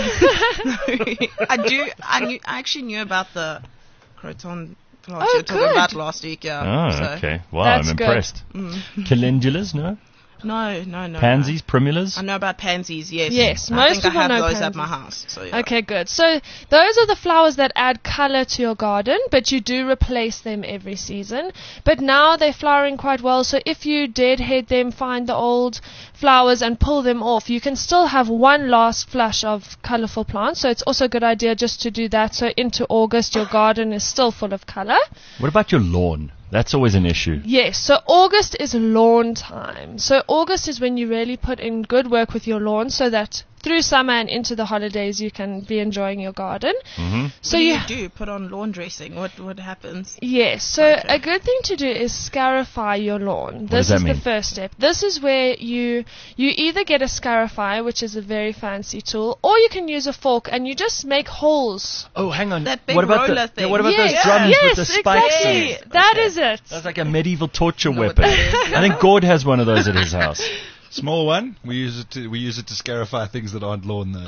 I do. I knew. I actually knew about the croton plants Oh, you were talking good. about last week. Yeah. Oh, so. okay. Wow, That's I'm good. impressed. Calendulas, no? No, no, no. Pansies, no. primulas? I know about pansies, yes. Yes, I most think people I have know those at pansies. my house. So yeah. Okay, good. So those are the flowers that add color to your garden, but you do replace them every season. But now they're flowering quite well, so if you deadhead them, find the old flowers and pull them off, you can still have one last flush of colorful plants. So it's also a good idea just to do that. So into August, your garden is still full of color. What about your lawn? That's always an issue. Yes, so August is lawn time. So August is when you really put in good work with your lawn so that through summer and into the holidays you can be enjoying your garden. Mm-hmm. So what do you you do? Put on lawn dressing. What what happens? Yes, so Okay. a good thing to do is scarify your lawn. does This that is mean? the first step. This is where you you either get a scarifier, which is a very fancy tool, or you can use a fork and you just make holes. Oh, hang on. That big what about roller the, thing. yeah, what about yes, those drums yes, with the spikes in exactly. it? That Okay. is it. That's like a medieval torture Know what weapon. that is. I think Gord has one of those at his house. Small one. We use it to we use it to scarify things that aren't lawn though.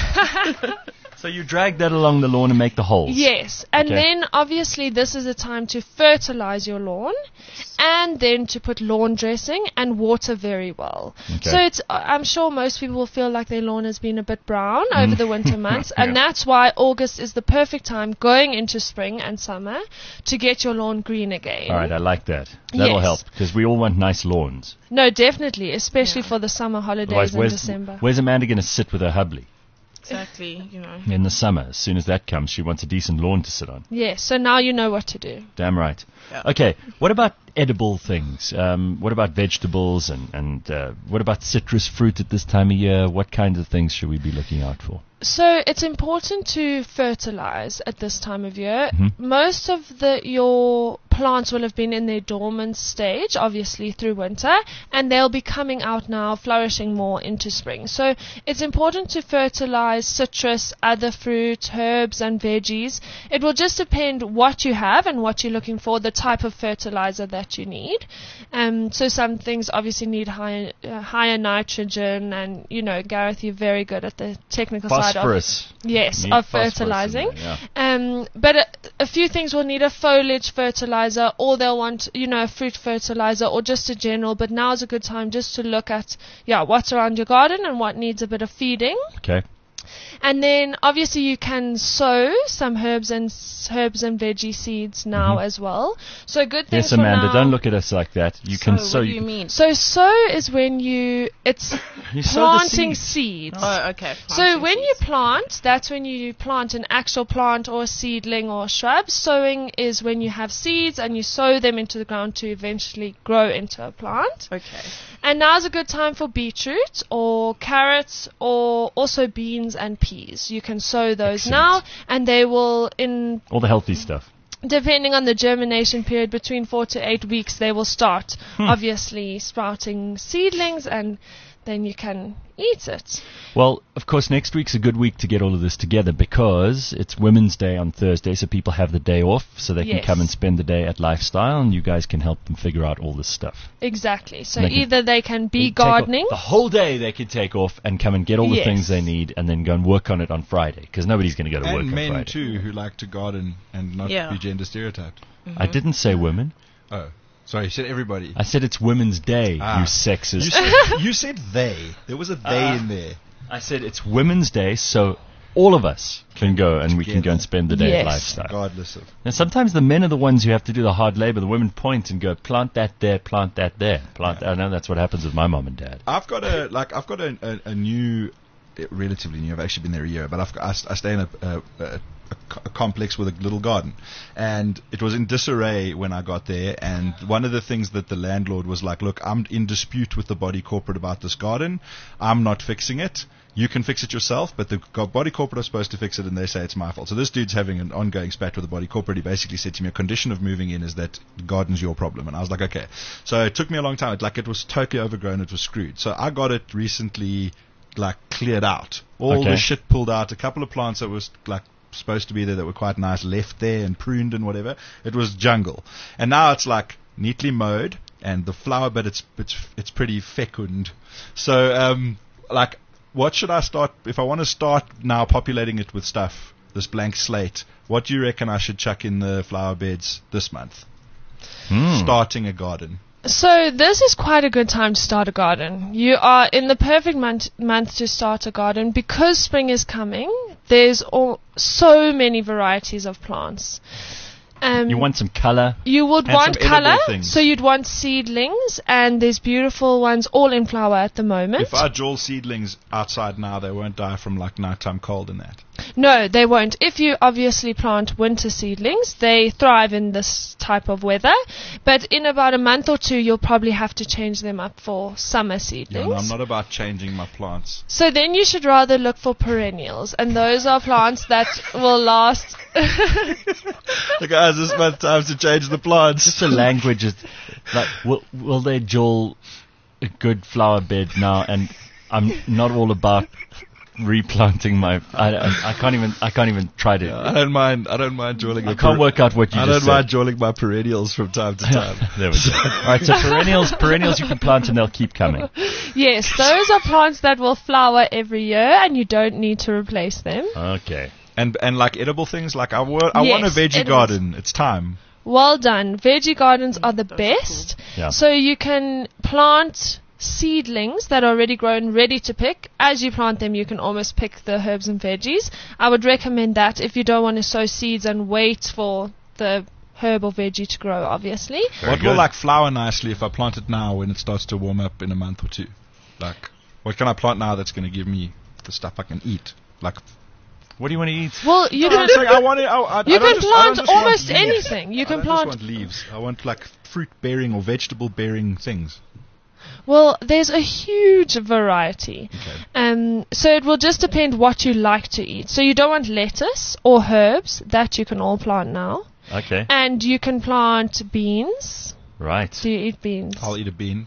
So you drag that along the lawn and make the holes. Yes, and Okay. then obviously this is a time to fertilize your lawn, and then to put lawn dressing and water very well. Okay. So it's I'm sure most people will feel like their lawn has been a bit brown over the winter months, and Yeah. that's why August is the perfect time going into spring and summer to get your lawn green again. All right, I like that. That'll Yes. help because we all want nice lawns. No, definitely, especially Yeah. for the summer holidays Otherwise, in where's, December. where's Amanda going to sit with her hubby Exactly, you know. in the summer? As soon as that comes, she wants a decent lawn to sit on. Yes, so now you know what to do. Damn right. Yeah. Okay, what about edible things? Um, what about vegetables and, and uh, what about citrus fruit at this time of year? What kinds of things should we be looking out for? So it's important to fertilize at this time of year. Mhm. Most of the your plants will have been in their dormant stage, obviously through winter, and they'll be coming out now, flourishing more into spring. So it's important to fertilize citrus, other fruit, herbs, and veggies. It will just depend what you have and what you're looking for, the type of fertilizer that you need. Um, so some things obviously need higher, uh, higher nitrogen, and you know, Gareth, you're very good at the technical side of Phosphorus. yes Need of phosphorus in fertilizing. there, yeah. Um, but a, a few things will need a foliage fertilizer, or they'll want, you know, a fruit fertilizer, or just a general. But now is a good time just to look at, yeah, what's around your garden and what needs a bit of feeding. Okay. And then obviously you can sow some herbs and s- herbs and veggie seeds now Mhm. as well. So good thing Yes, for Amanda, now. don't look at us like that. You so can what sow. do you mean? So sow is when you it's You sow the planting seeds. seeds. Oh, okay. So planting when you seeds. plant, that's when you plant an actual plant or a seedling or a shrub. Sowing is when you have seeds and you sow them into the ground to eventually grow into a plant. Okay. And now's a good time for beetroot or carrots or also beans and peas. You can sow those Excellent. now, and they will, in All the healthy stuff. depending on the germination period, between four to eight weeks, they will start Hmm. obviously sprouting seedlings, and then you can eat it. Well, of course, next week's a good week to get all of this together because it's Women's Day on Thursday, so people have the day off, so they can Yes. come and spend the day at Lifestyle, and you guys can help them figure out all this stuff. Exactly. So They can- either they can They be take off- gardening. The whole day they can take off and come and get all the Yes. things they need and then go and work on it on Friday because nobody's going to go to work And on men Friday. too who like to garden and not Yeah. be gender stereotyped. I didn't say women. Oh, sorry, you said everybody. I said it's Women's Day, Ah. you sexist. You said, you said they. There was a they Ah. in there. I said it's Women's Day, so all of us can go and we can go and spend the day at Yes. Lifestyle. Regardless of. And sometimes the men are the ones who have to do the hard labor. The women point and go, plant that there, plant that there. Plant. I know that's what happens with my mom and dad. I've got a like. I've got a, a, a new, eh, relatively new. I've actually been there a year, but I've got, I, st- I stay in a, a, a, a co- a complex with a little garden, and it was in disarray when I got there. And one of the things that the landlord was like, "Look, I'm in dispute with the body corporate about this garden. I'm not fixing it. You can fix it yourself, but the go- body corporate are supposed to fix it, and they say it's my fault." So this dude's having an ongoing spat with the body corporate. He basically said to me, a condition of moving in is that the garden's your problem. And I was like, okay. So it took me a long time. It, like, it was totally overgrown. It was screwed. So I got it recently, like, cleared out. All Okay. the shit pulled out. A couple of plants that was, like, supposed to be there that were quite nice left there and pruned and whatever. It was jungle. And now it's, like, neatly mowed. And the flower, but it's, it's, it's pretty fecund. So, um, like, what should I start, if I want to start now populating it with stuff, this blank slate, what do you reckon I should chuck in the flower beds this month? Hmm. Starting a garden. So this is quite a good time to start a garden. You are in the perfect month, month to start a garden because spring is coming. There's all, so many varieties of plants. Um, You want some color. You would And want some edible color, things. so you'd want seedlings, and there's beautiful ones all in flower at the moment. If I jewel seedlings outside now, they won't die from like nighttime cold and that. No, they won't. If you obviously plant winter seedlings, they thrive in this type of weather. But in about a month or two, you'll probably have to change them up for summer Yeah, seedlings. and I'm not about changing my plants. So then you should rather look for perennials, and those are plants that will last. The guys, this month time to change the plants. Just the language is like, will, will they jewel a good flower bed now? And I'm not all about replanting my. I, I, I can't even. I can't even try to. I don't mind. I don't mind jewelling. I the can't per- work out what you I just don't said. mind jewelling my perennials from time to time. There we go. All right, so perennials, perennials you can plant and they'll keep coming. Yes, those are plants that will flower every year, and you don't need to replace them. Okay. And and like edible things, like I, wa- I want a Yes, veggie edibles. garden. It's time. Well done. Veggie gardens are the Those are best. Yeah. So you can plant seedlings that are already grown, ready to pick. As you plant them, you can almost pick the herbs and veggies. I would recommend that if you don't want to sow seeds and wait for the herb or veggie to grow, obviously. Very what will good. like flower nicely if I plant it now when it starts to warm up in a month or two? Like, what can I plant now that's going to give me the stuff I can eat? Like, What do you want to eat? Well, you No, can, I'm saying I want it. I, I, you I don't can just- I don't plant just want almost leaves. anything. You I can don't plant. just want leaves. I want like fruit-bearing or vegetable-bearing things. Well, there's a huge variety. Okay. Um, so it will just depend what you like to eat. So you don't want lettuce or herbs. That you can all plant now. Okay. And you can plant beans. Right. Do you eat beans? I'll eat a bean.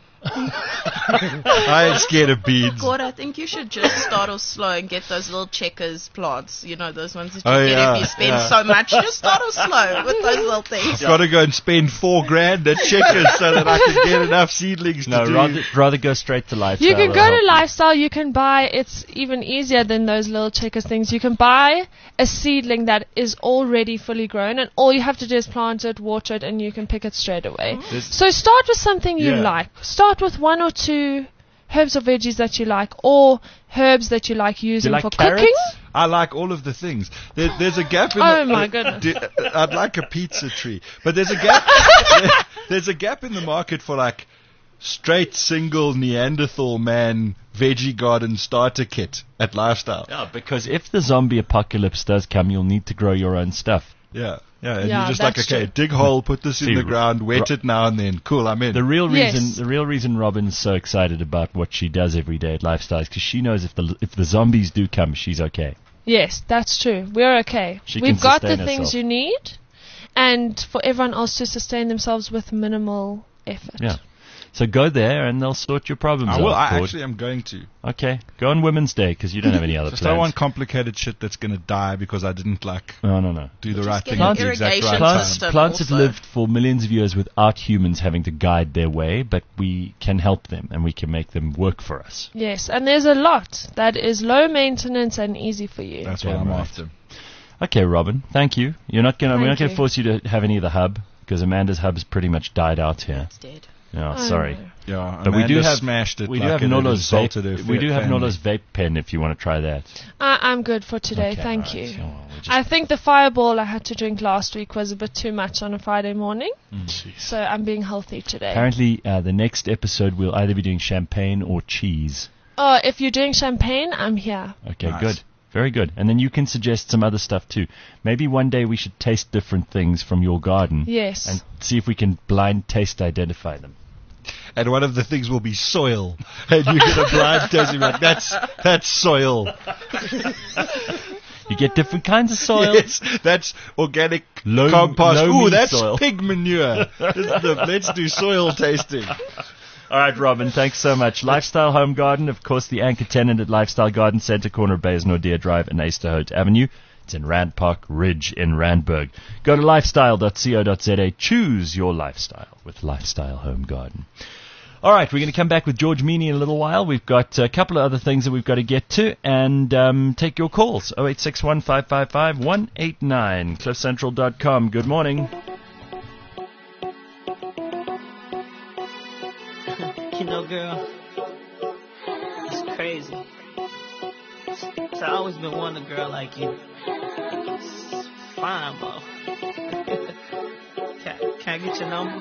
I ain't scared of beans. God, I think you should just start off slow and get those little checkers plants. You know, those ones that you Oh, get yeah, if you spend yeah. so much. Just start off slow with those little things. Got to go and spend four grand at checkers so that I can get enough seedlings No, to do. rather rather go straight to lifestyle. You can It'll go help to you. Lifestyle, you can buy, it's even easier than those little checkers things. You can buy a seedling that is already fully grown, and all you have to do is plant it, water it, and you can pick it straight away. This- So start with something you Yeah. like. Start with one or two herbs or veggies that you like, or herbs that you like using like for carrots? cooking. I like all of the things. There, there's a gap in Oh the, my uh, goodness. d- I'd like a pizza tree, but there's a gap. There's a gap in the market for like straight single Neanderthal man veggie garden starter kit at Lifestyle. Yeah, because if the zombie apocalypse does come, you'll need to grow your own stuff. Yeah, yeah. And Yeah, you're just like, that's okay, true. dig hole, put this See, in the ground, wet ro- it now and then. Cool, I'm in. The real Yes. reason, the real reason Robin's so excited about what she does every day at Lifestyle is because she knows if the if the zombies do come, she's okay. Yes, that's true. We're okay. She We've can got the sustain things herself. you need, and for everyone else to sustain themselves with minimal effort. Yeah. So go there and they'll sort your problems I will. out. I Claude. actually am going to. Okay. Go on Women's Day because you don't have any other Just plans. don't want complicated shit that's going to die because I didn't like no, no, no. do the Just right get thing an at the exact irrigation right Plants, system time. plants have also. lived for millions of years without humans having to guide their way, but we can help them and we can make them work for us. Yes, and there's a lot that is low maintenance and easy for you. That's what Damn I'm right. after. Okay, Robin. Thank you. You're not gonna. We're Thank not gonna you. force you to have any of the hub because Amanda's hub has pretty much died out here. It's dead. Yeah, Oh, sorry. no. Yeah, But we do Amanda have smashed it. We like do have and it Nola's insulted vape. her We do have family. Nola's vape pen if you want to try that. I, I'm good for today, Okay, thank all you. right. Oh, well, we just- I think the fireball I had to drink last week was a bit too much on a Friday morning, Mm. so I'm being healthy today. Apparently, uh, the next episode we'll either be doing champagne or cheese. Oh, if you're doing champagne, I'm here. Okay, Nice. good. Very good. And then you can suggest some other stuff too. Maybe one day we should taste different things from your garden Yes. and see if we can blind taste identify them. And one of the things will be soil. And you get a blind test and you're like, that's, that's soil. You get different kinds of soil. Yes, that's organic Loam- compost. loamy Ooh, that's soil. pig manure. This is the- let's do soil tasting. All right, Robin, thanks so much. Lifestyle Home Garden, of course, the anchor tenant at Lifestyle Garden Centre, corner of Bays Nordia Drive and Easterhout Avenue. It's in Rand Park Ridge in Randburg. Go to lifestyle dot co dot za. Choose your lifestyle with Lifestyle Home Garden. All right, we're going to come back with George Meany in a little while. We've got a couple of other things that we've got to get to and um, take your calls. oh eight six one, five five five, one eight nine. cliff central dot com. Good morning. crazy. So I always been wanting a girl like you. Fine, bro. can, can I get your number?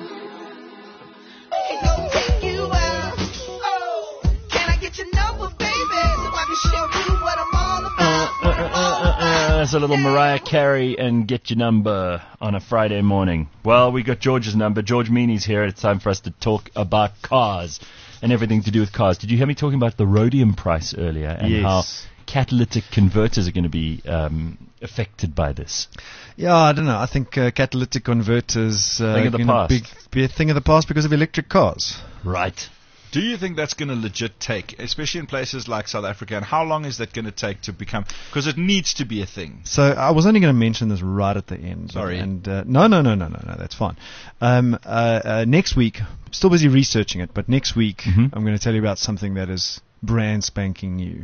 Ain't no take you out. Oh, can I get your number, baby? So I can show you what I'm all about. Uh, uh, uh, uh, uh, there's a little Mariah Carey and Get Your Number on a Friday morning. Well, we got George's number. George Meany's here. It's time for us to talk about cars and everything to do with cars. Did you hear me talking about the rhodium price earlier and Yes. how catalytic converters are going to be um, affected by this? Yeah, I don't know. I think uh, catalytic converters uh, Thing of the gonna past. Big, be a thing of the past because of electric cars. Right. Do you think that's going to legit take, especially in places like South Africa, and how long is that going to take to become, because it needs to be a thing. So I was only going to mention this right at the end. Sorry. And uh, no, no, no, no, no, no. That's fine. Um, uh, uh, next week, still busy researching it, but next week Mhm. I'm going to tell you about something that is brand spanking new,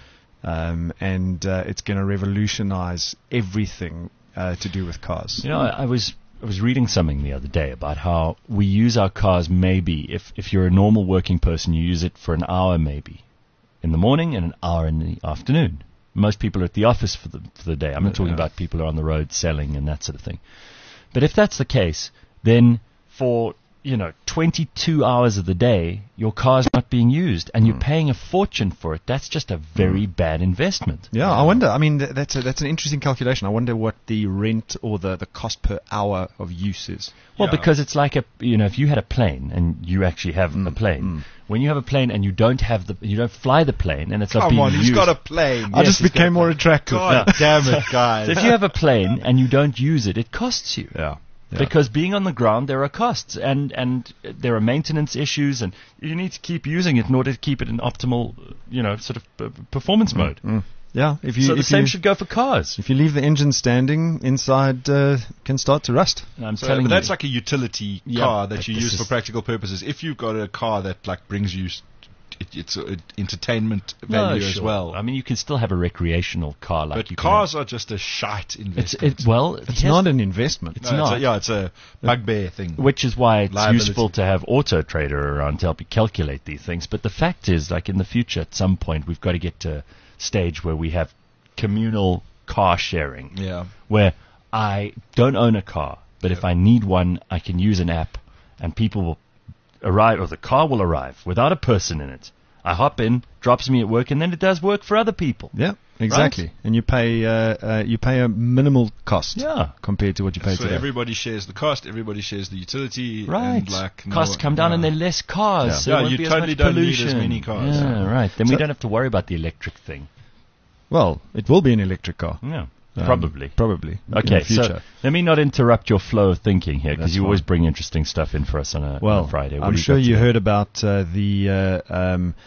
um, and uh, it's going to revolutionize everything uh, to do with cars. You know, I, I was I was reading something the other day about how we use our cars maybe, if, if you're a normal working person, you use it for an hour maybe in the morning and an hour in the afternoon. Most people are at the office for the, for the day. I'm not talking Yeah. about people who are on the road selling and that sort of thing. But if that's the case, then for, you know, twenty-two hours of the day, your car's not being used and you're paying a fortune for it. That's just a very bad investment. Yeah, I wonder. I mean, th- that's a, that's an interesting calculation. I wonder what the rent or the, the cost per hour of use is. Well, Yeah. because it's like a, you know, if you had a plane and you actually have a plane, when you have a plane and you don't have the, you don't fly the plane and it's not Come being on, used. he's got a plane. I Yes, just he's got became a more plane. attractive. God damn it, guys. So if you have a plane and you don't use it, it costs you. Yeah. Yeah. Because being on the ground, there are costs and, and there are maintenance issues, and you need to keep using it in order to keep it in optimal, you know, sort of p- performance mode. Mm. Yeah, if you so the if same you, should go for cars. if you leave the engine standing, inside uh, can start to rust. And I'm So, telling but that's you, like a utility Yeah, car that but you this use is- for practical purposes. If you've got a car that like brings you, s- it, it's a, entertainment No, value as sure. well. I mean, you can still have a recreational car like but you cars can are just a shite have. It's investment. it well, It's here's- not an investment. It's No, not. a, yeah, it's a bugbear thing. Which is why it's Liability. useful to have Auto Trader around to help you calculate these things. But the fact is, like in the future, at some point, we've got to get to a stage where we have communal car sharing, Yeah. where I don't own a car, but if I need one, I can use an app, and people will arrive, or the car will arrive without a person in it. I hop in, drops me at work, and then it does work for other people. Yeah, exactly. And you pay uh, uh, you pay a minimal cost Yeah. compared to what you pay So today. everybody shares the cost, everybody shares the utility, Right. and like no- Costs come down yeah. and there are less cars. Yeah. So Yeah, there won't you be as totally much don't need as pollution. many cars. Yeah, right. Then we So- don't have to worry about the electric thing. Well, it will be an electric car. Yeah, Um, probably. Probably. in Okay, the future. so let me not interrupt your flow of thinking here, because That's you always fine. bring interesting stuff in for us on a, well, on a Friday. What I'm do you sure got you today? heard about uh, the uh, um,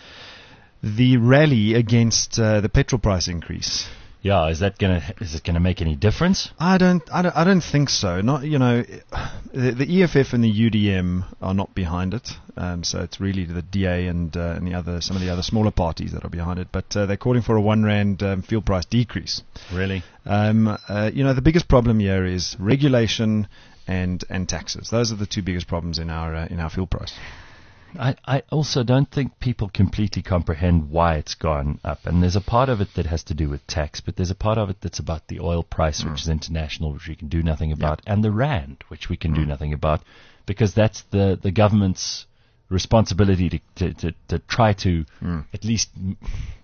the rally against uh, the petrol price increase. Yeah, is that gonna is it gonna make any difference? I don't, I don't, I don't think so. Not, you know, the, the E F F and the U D M are not behind it. Um, so it's really the D A and uh, and the other, some of the other smaller parties that are behind it. But uh, they're calling for a one rand um, fuel price decrease. Really? Um, uh, you know, the biggest problem here is regulation and and taxes. Those are the two biggest problems in our uh, in our fuel price. I, I also don't think people completely comprehend why it's gone up. And there's a part of it that has to do with tax, but there's a part of it that's about the oil price, which is international, which we can do nothing about, and the rand, which we can do nothing about, because that's the, the government's responsibility to, to, to, to try to at least m-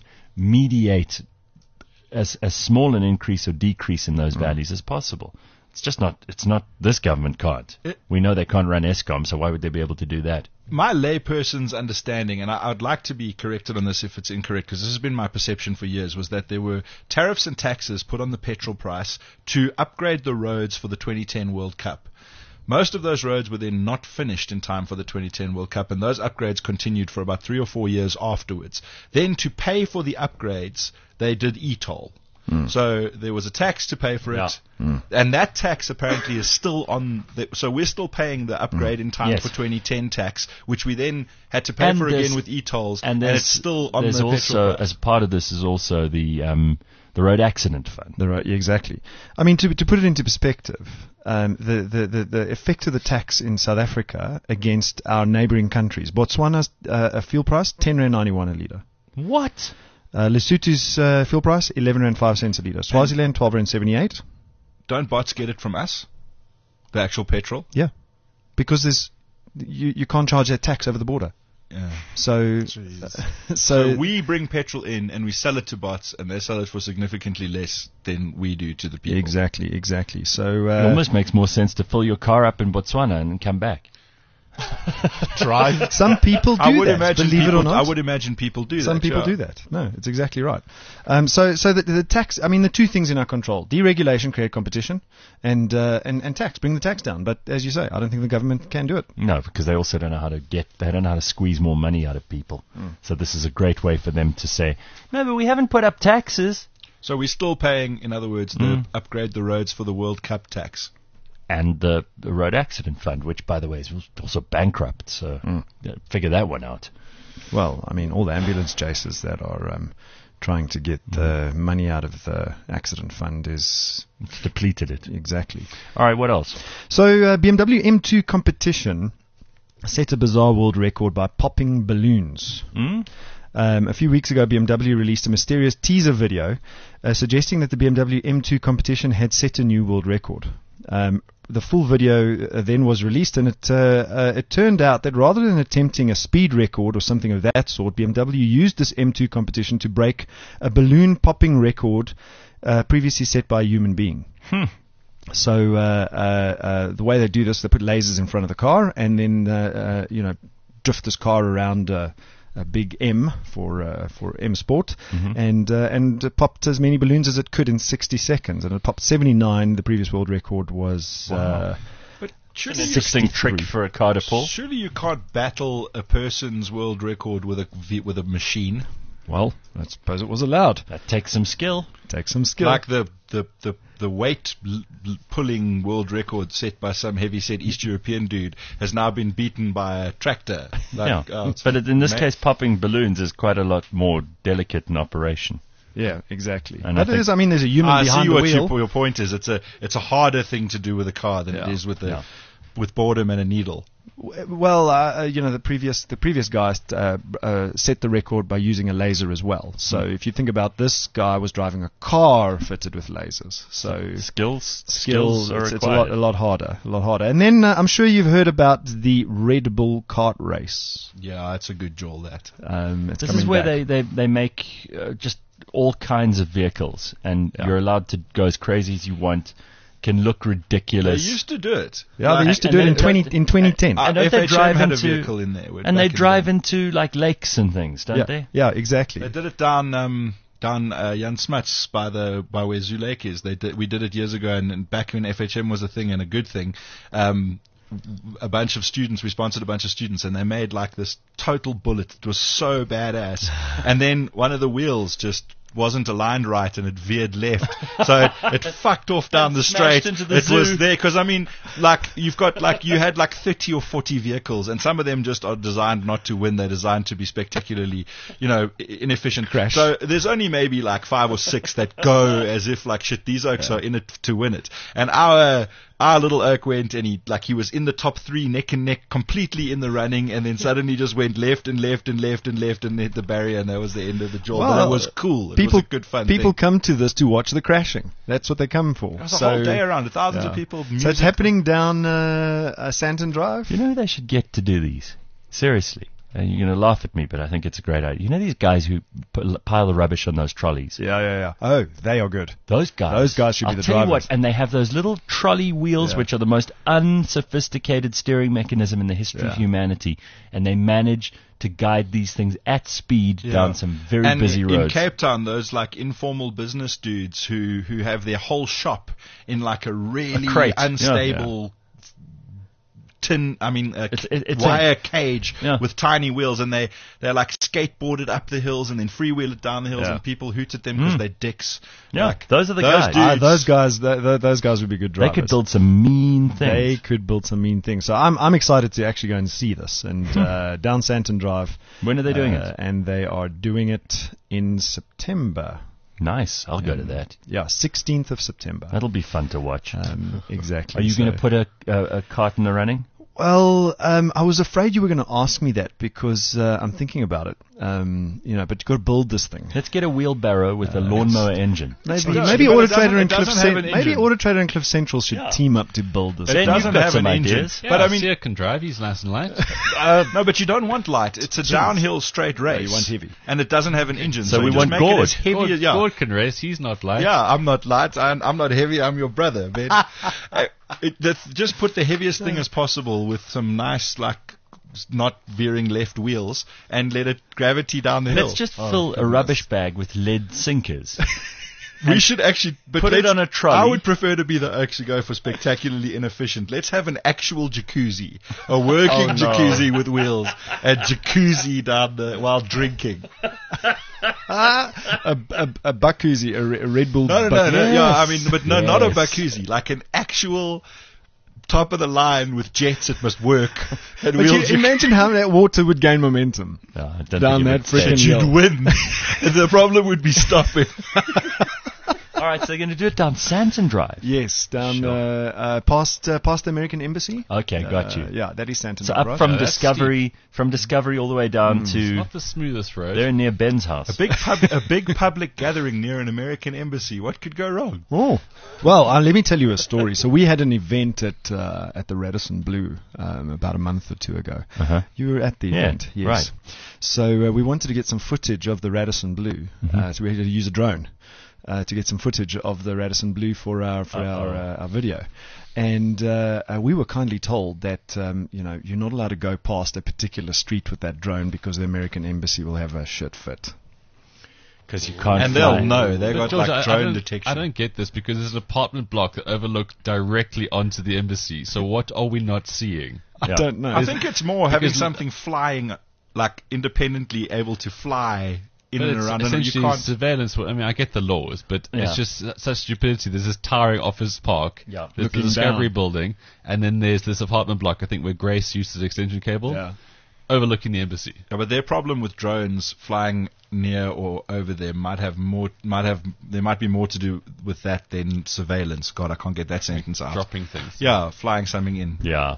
mediate as, as small an increase or decrease in those values as possible. It's just not, it's not, this government can't. It- We know they can't run ESCOM, so why would they be able to do that? My layperson's understanding, and I, I'd like to be corrected on this if it's incorrect, because this has been my perception for years, was that there were tariffs and taxes put on the petrol price to upgrade the roads for the twenty ten World Cup. Most of those roads were then not finished in time for the twenty ten World Cup, and those upgrades continued for about three or four years afterwards. Then to pay for the upgrades, they did e-toll. So there was a tax to pay for it, Yeah. and that tax apparently is still on. The, so we're still paying the upgrade in time Yes. for twenty ten tax, which we then had to pay And for there's- again with e-tolls, And, and, there's, it's still on there's the also, petrol price. as part of this, is also the um, the road accident fund. The right, yeah, exactly. I mean, to to put it into perspective, um, the, the, the, the effect of the tax in South Africa against our neighbouring countries. Botswana's uh, a fuel price ten rand ninety one a litre. What? Uh, Lesotho's uh, fuel price, eleven rand five cents a litre. Swaziland, twelve rand seventy-eight. Don't bots get it from us? The actual petrol? Yeah. Because there's you, you can't charge that tax over the border. Yeah. So, Jeez. so, So we bring petrol in and we sell it to bots, and they sell it for significantly less than we do to the people. exactly, exactly. So, It uh, almost makes more sense to fill your car up in Botswana and come back. Drive. some people do I would that, imagine believe people, it or not. I would imagine people do Some that. people yeah. do that. No, it's exactly right. Um, so, so the, the tax. I mean, the two things in our control: deregulation, create competition, and, uh, and and tax, bring the tax down. But as you say, I don't think the government can do it. No, because they also don't know how to get, they don't know how to squeeze more money out of people. So this is a great way for them to say, no, but we haven't put up taxes. So we're still paying, in other words, the Mm. upgrade the roads for the World Cup tax. And the, the road accident fund, which, by the way, is also bankrupt. So yeah, figure that one out. Well, I mean, all the ambulance chasers that are um, trying to get uh, money out of the accident fund is It's depleted it. exactly. All right, what else? So, uh, B M W M two competition set a bizarre world record by popping balloons. Mm? Um, a few weeks ago, B M W released a mysterious teaser video uh, suggesting that the B M W M two competition had set a new world record. Um, the full video uh, then was released, and it uh, uh, it turned out that rather than attempting a speed record or something of that sort, B M W used this M two competition to break a balloon popping record uh, previously set by a human being. Hmm. So uh, uh, uh, the way they do this, they put lasers in front of the car, and then uh, uh, you know drift this car around uh, a big M for uh, for M Sport, Mhm. and uh, and it popped as many balloons as it could in sixty seconds, and it popped seventy-nine. The previous world record was uh, But An surely you, interesting trick for a car to pull. surely you can't battle a person's world record with a v- with a machine. well, I suppose it was allowed. That takes some skill. Take some skill. Like the the the, the weight l- l- pulling world record set by some heavy set East European dude has now been beaten by a tractor. Like, yeah. oh, it's But it- in this ma- case, popping balloons is quite a lot more delicate in operation. yeah, exactly. And but I it think- is, I mean, there's a human I behind see the what wheel. you, your point is. It's a it's a harder thing to do with a car than Yeah. it is with a Yeah. with boredom and a needle. W- Well, uh, uh, you know, the previous the previous guys uh, uh, set the record by using a laser as well. So if you think about this guy was driving a car fitted with lasers. So Skills, skills, skills are it's, it's a required. lot a lot harder, a lot harder. And then uh, I'm sure you've heard about the Red Bull kart race. Yeah, it's a good jaw that. Um, it's This coming is where back. they, they, they make uh, just all kinds of vehicles, and Yeah. you're allowed to go as crazy as you want. Can look They ridiculous. used to do it. yeah, Like- they used to and do it they- in twenty in twenty ten. Uh, And don't F they H M drive had into- a vehicle in there. and they back in drive the- into like lakes and things, don't yeah, they? yeah, exactly. They did it down um, down uh, Jan Smuts by the by where Zoo Lake is. They did, we did it years ago, and, and back when F H M was a thing and a good thing. Um, a bunch of students, we sponsored a bunch of students, and they made like this total bullet. It was so badass. And then one of the wheels just wasn't aligned right, and it veered left, so it, it fucked off down And the smashed straight. into the It was zoo. there because I mean, like you've got like you had like thirty or forty vehicles, and some of them just are designed not to win. They're designed to be spectacularly, you know, i- inefficient. Crash. So there's only maybe like five or six that go as if like shit. These oaks are in it to win it, and our. Our little oak went and he like he was in the top three, neck and neck, completely in the running, and then suddenly just went left and left and left and left and hit the barrier, and that was the end of the job. but Well, it was cool. It people was a good fun people thing. come to this to watch the crashing. That's what they come for. It was a so, whole day around, thousands yeah. of people. So music. it's happening down uh, uh, Santon Drive. You know who they should get to do these? Seriously. And you're going to laugh at me, but I think it's a great idea. You know these guys who put, pile the rubbish on those trolleys? Yeah, yeah, yeah. Oh, they are good. Those guys. Those guys should be I'll the tell you drivers. what, and they have those little trolley wheels, Yeah. which are the most unsophisticated steering mechanism in the history of Yeah. humanity, and they manage to guide these things at speed Yeah. down some very and busy in roads. Cape Town, those like informal business dudes who who have their whole shop in like a really A crate. Yeah. unstable. Tin, I mean, a It's- it- it's wire a- cage Yeah. with tiny wheels, and they they're like skateboarded up the hills and then freewheel it down the hills, Yeah. and people hoot at them because Mm. they're dicks. Yeah, Like, those are the those guys. dudes- Ah, those guys, th- th- those guys would be good They drivers. could build some mean They things. could build some mean things. So I'm I'm excited to actually go and see this and uh, down Santon Drive. When are they doing uh, it? And they are doing it in September. Nice. I'll go to Um, that. Yeah, sixteenth of September. That'll be fun to watch. Um, exactly. Are you going so- to put a, a, a cart in the running? Well, um, I was afraid you were going to ask me that because uh, I'm thinking about it. Um, you know, but you've got to build this thing. Let's get a wheelbarrow with a lawnmower engine. Maybe, No, maybe but it Auto doesn't- Trader it and Cliff doesn't have Cent- an maybe engine. Auto Trader and Cliff Central should Yeah. team up to build this. But Ben, it you've doesn't got have some an engine. ideas. Yeah, But I mean, Sia can drive. He's nice and light. uh, no, but you don't want light. It's a downhill straight race. you want heavy. And it doesn't have an engine. So So, we you just want make Gord. it as heavy Gord, as yeah. Gord can race. He's not light. Yeah, I'm not light. I'm, I'm not heavy. I'm your brother, man. Uh, it, the, just put the heaviest thing as possible with some nice, like, not veering left wheels, and let it gravity down the hill. Let's just fill a rubbish bag with lead sinkers. We should actually but put it let's- on a trolley. I would prefer to be the actually go for spectacularly inefficient. Let's have an actual jacuzzi, a working Oh, no. jacuzzi with wheels, a jacuzzi down the while drinking. a, a, a Bakuzi, a, Re- a Red Bull. No, no, no, Bak- no. Yeah, I mean, but no, not a Yes. jacuzzi, like an actual top of the line with jets. It must work. And But we'll you imagine how that water would gain momentum. No, I don't Down think it that would stay. frickin' you'd hill. win. The problem would be stopping. All right, so they're going to do it down Santon Drive. Yes, down Sure. uh, uh, past uh, past the American Embassy. Okay, got you. Uh, yeah, that is Santon. So Drive, up right? from Yeah, that's Discovery, from Discovery all the way down to Not the smoothest road. they're near Ben's house. A big pub, a big public gathering near an American embassy. What could go wrong? Oh, well, uh, let me tell you a story. So we had an event at uh, at the Radisson Blue um, about a month or two ago. Uh-huh. You were at the Yeah, event, yes. right. So uh, we wanted to get some footage of the Radisson Blue, Mm-hmm. uh, so we had to use a drone uh, to get some footage of the Radisson Blue for our for our, Uh-oh. uh, our video. And uh, uh, we were kindly told that um, you know you're not allowed to go past a particular street with that drone because the American Embassy will have a shit fit. Because you can't And fly. they'll know. They've But got George, I- like I drone don't- detection. I don't get this because there's an apartment block that overlooks directly onto the embassy. So what are we not seeing? I Yeah. don't know. I think it's more having Because- something flying, like independently able to fly in But and it's around. And you essentially can't. surveillance. I mean, I get the laws, but Yeah. it's just su- such stupidity. There's this towering office park. Yeah. There's the Looking Discovery down. building, and then there's this apartment block. I think where Grace used his extension cable, yeah. overlooking the embassy. Yeah, but their problem with drones flying near or over there might have more. Might have there might be more to do with that than surveillance. God, I can't get that sentence out. Dropping things. Yeah, flying something in. Yeah.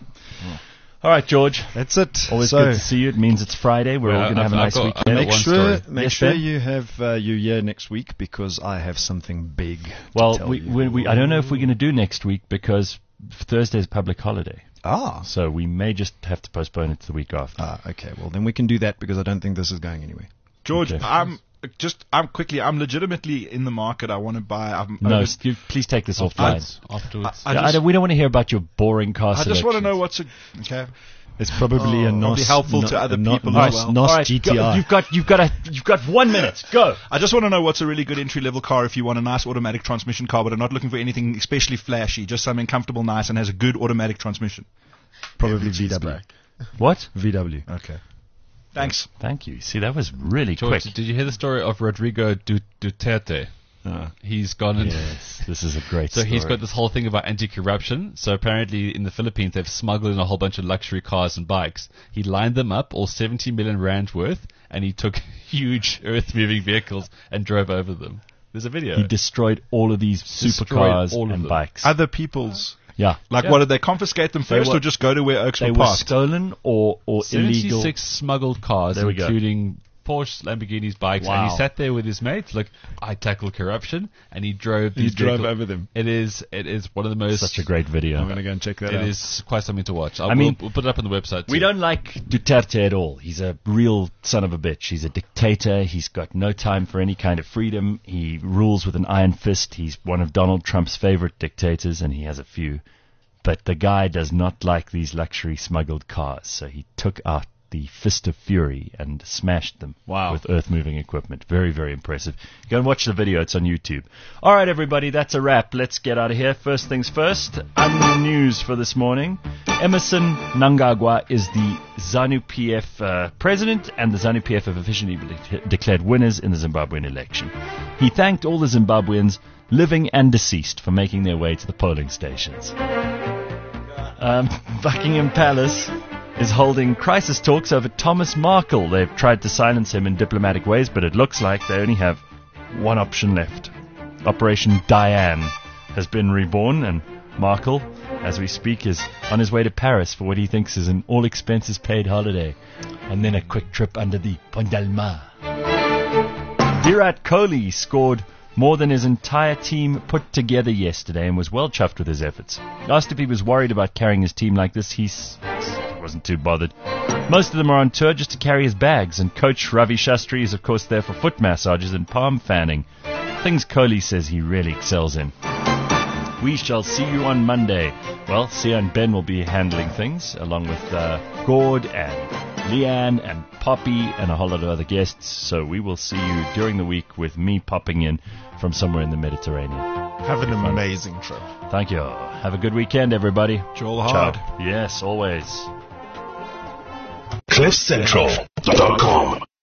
All right, George. That's it. Always so good to see you. It means it's Friday. We're Well, all going to have a I've- nice I've got- weekend. I've Make one sure, story. make Yes, sure Ben? you have uh, you here next week because I have something big. to Well, tell we, you. we, we, I don't know if we're going to do next week because Thursday's a public holiday. Ah, So we may just have to postpone it to the week after. ah, okay. Well, then we can do that because I don't think this is going anywhere. George, Okay. I'm just. I'm quickly. I'm legitimately in the market. I want to buy. I'm no, over- Stu, please take this offline. Afterwards. Afterwards. I Yeah, I just- don't, we don't want to hear about your boring car I just want to selections. know what's a. Okay. It's probably a Oh, NOS. probably helpful no- to other a no- people NOS, as well. NOS All right, G T go, I. you've got you've got a you've got one minute. Go. I just want to know what's a really good entry level car if you want a nice automatic transmission car, but are not looking for anything especially flashy, just something comfortable, nice, and has a good automatic transmission. Probably V W. What? V W. Okay. Thanks. Thank you. See, that was really George, quick. did you hear the story of Rodrigo Du- Duterte? Uh, He's gone and Yes, this is a great so story. he's got this whole thing about anti-corruption. So apparently in the Philippines they've smuggled in a whole bunch of luxury cars and bikes. He lined them up, all seventy million rand worth, and he took huge earth-moving vehicles and drove over them. There's a video. He destroyed all of these Destroyed supercars all of and them. bikes. Other people's. yeah, Like, Yeah. what did they confiscate them They first, were- or just go to where Oaks they were were parked? stolen or or illegal. seventy-six smuggled cars, There we go. including Porsche, Lamborghinis, bikes, and Wow. he sat there with his mates, like, I tackle corruption, and he drove he these drove vehicles. over them. It is, it is one of the most. Such a great video. I'm going to go and check that It out. is quite something to watch. I'll, I mean, we'll, we'll put it up on the website. We too. don't like Duterte at all. He's a real son of a bitch. He's a dictator. He's got no time for any kind of freedom. He rules with an iron fist. He's one of Donald Trump's favorite dictators, and he has a few. But the guy does not like these luxury smuggled cars, so he took out the fist of fury and smashed them Wow. with earth-moving equipment. Very, very impressive. Go and watch the video. It's on YouTube. All right, everybody, that's a wrap. Let's get out of here. First things first, under news for this morning. Emerson Mnangagwa is the ZANU-P F uh, president, and the ZANU-P F have officially de- declared winners in the Zimbabwean election. He thanked all the Zimbabweans, living and deceased, for making their way to the polling stations. Um, Buckingham Palace is holding crisis talks over Thomas Markle. They've tried to silence him in diplomatic ways, but it looks like they only have one option left. Operation Diane has been reborn, and Markle, as we speak, is on his way to Paris for what he thinks is an all-expenses-paid holiday, and then a quick trip under the Pont d'Alma. Virat Kohli scored more than his entire team put together yesterday and was well chuffed with his efforts. Asked if he was worried about carrying his team like this, he s- wasn't too bothered. Most of them are on tour just to carry his bags, and coach Ravi Shastri is of course there for foot massages and palm fanning, things Kohli says he really excels in. We shall see you on Monday. Well, Sia and Ben will be handling things, along with uh, Gord and Leanne and Poppy and a whole lot of other guests. So we will see you during the week with me popping in from somewhere in the Mediterranean. Have an amazing trip. Thank you. Have a good weekend, everybody. Joel Hard. Ciao. Yes, always. cliff central dot com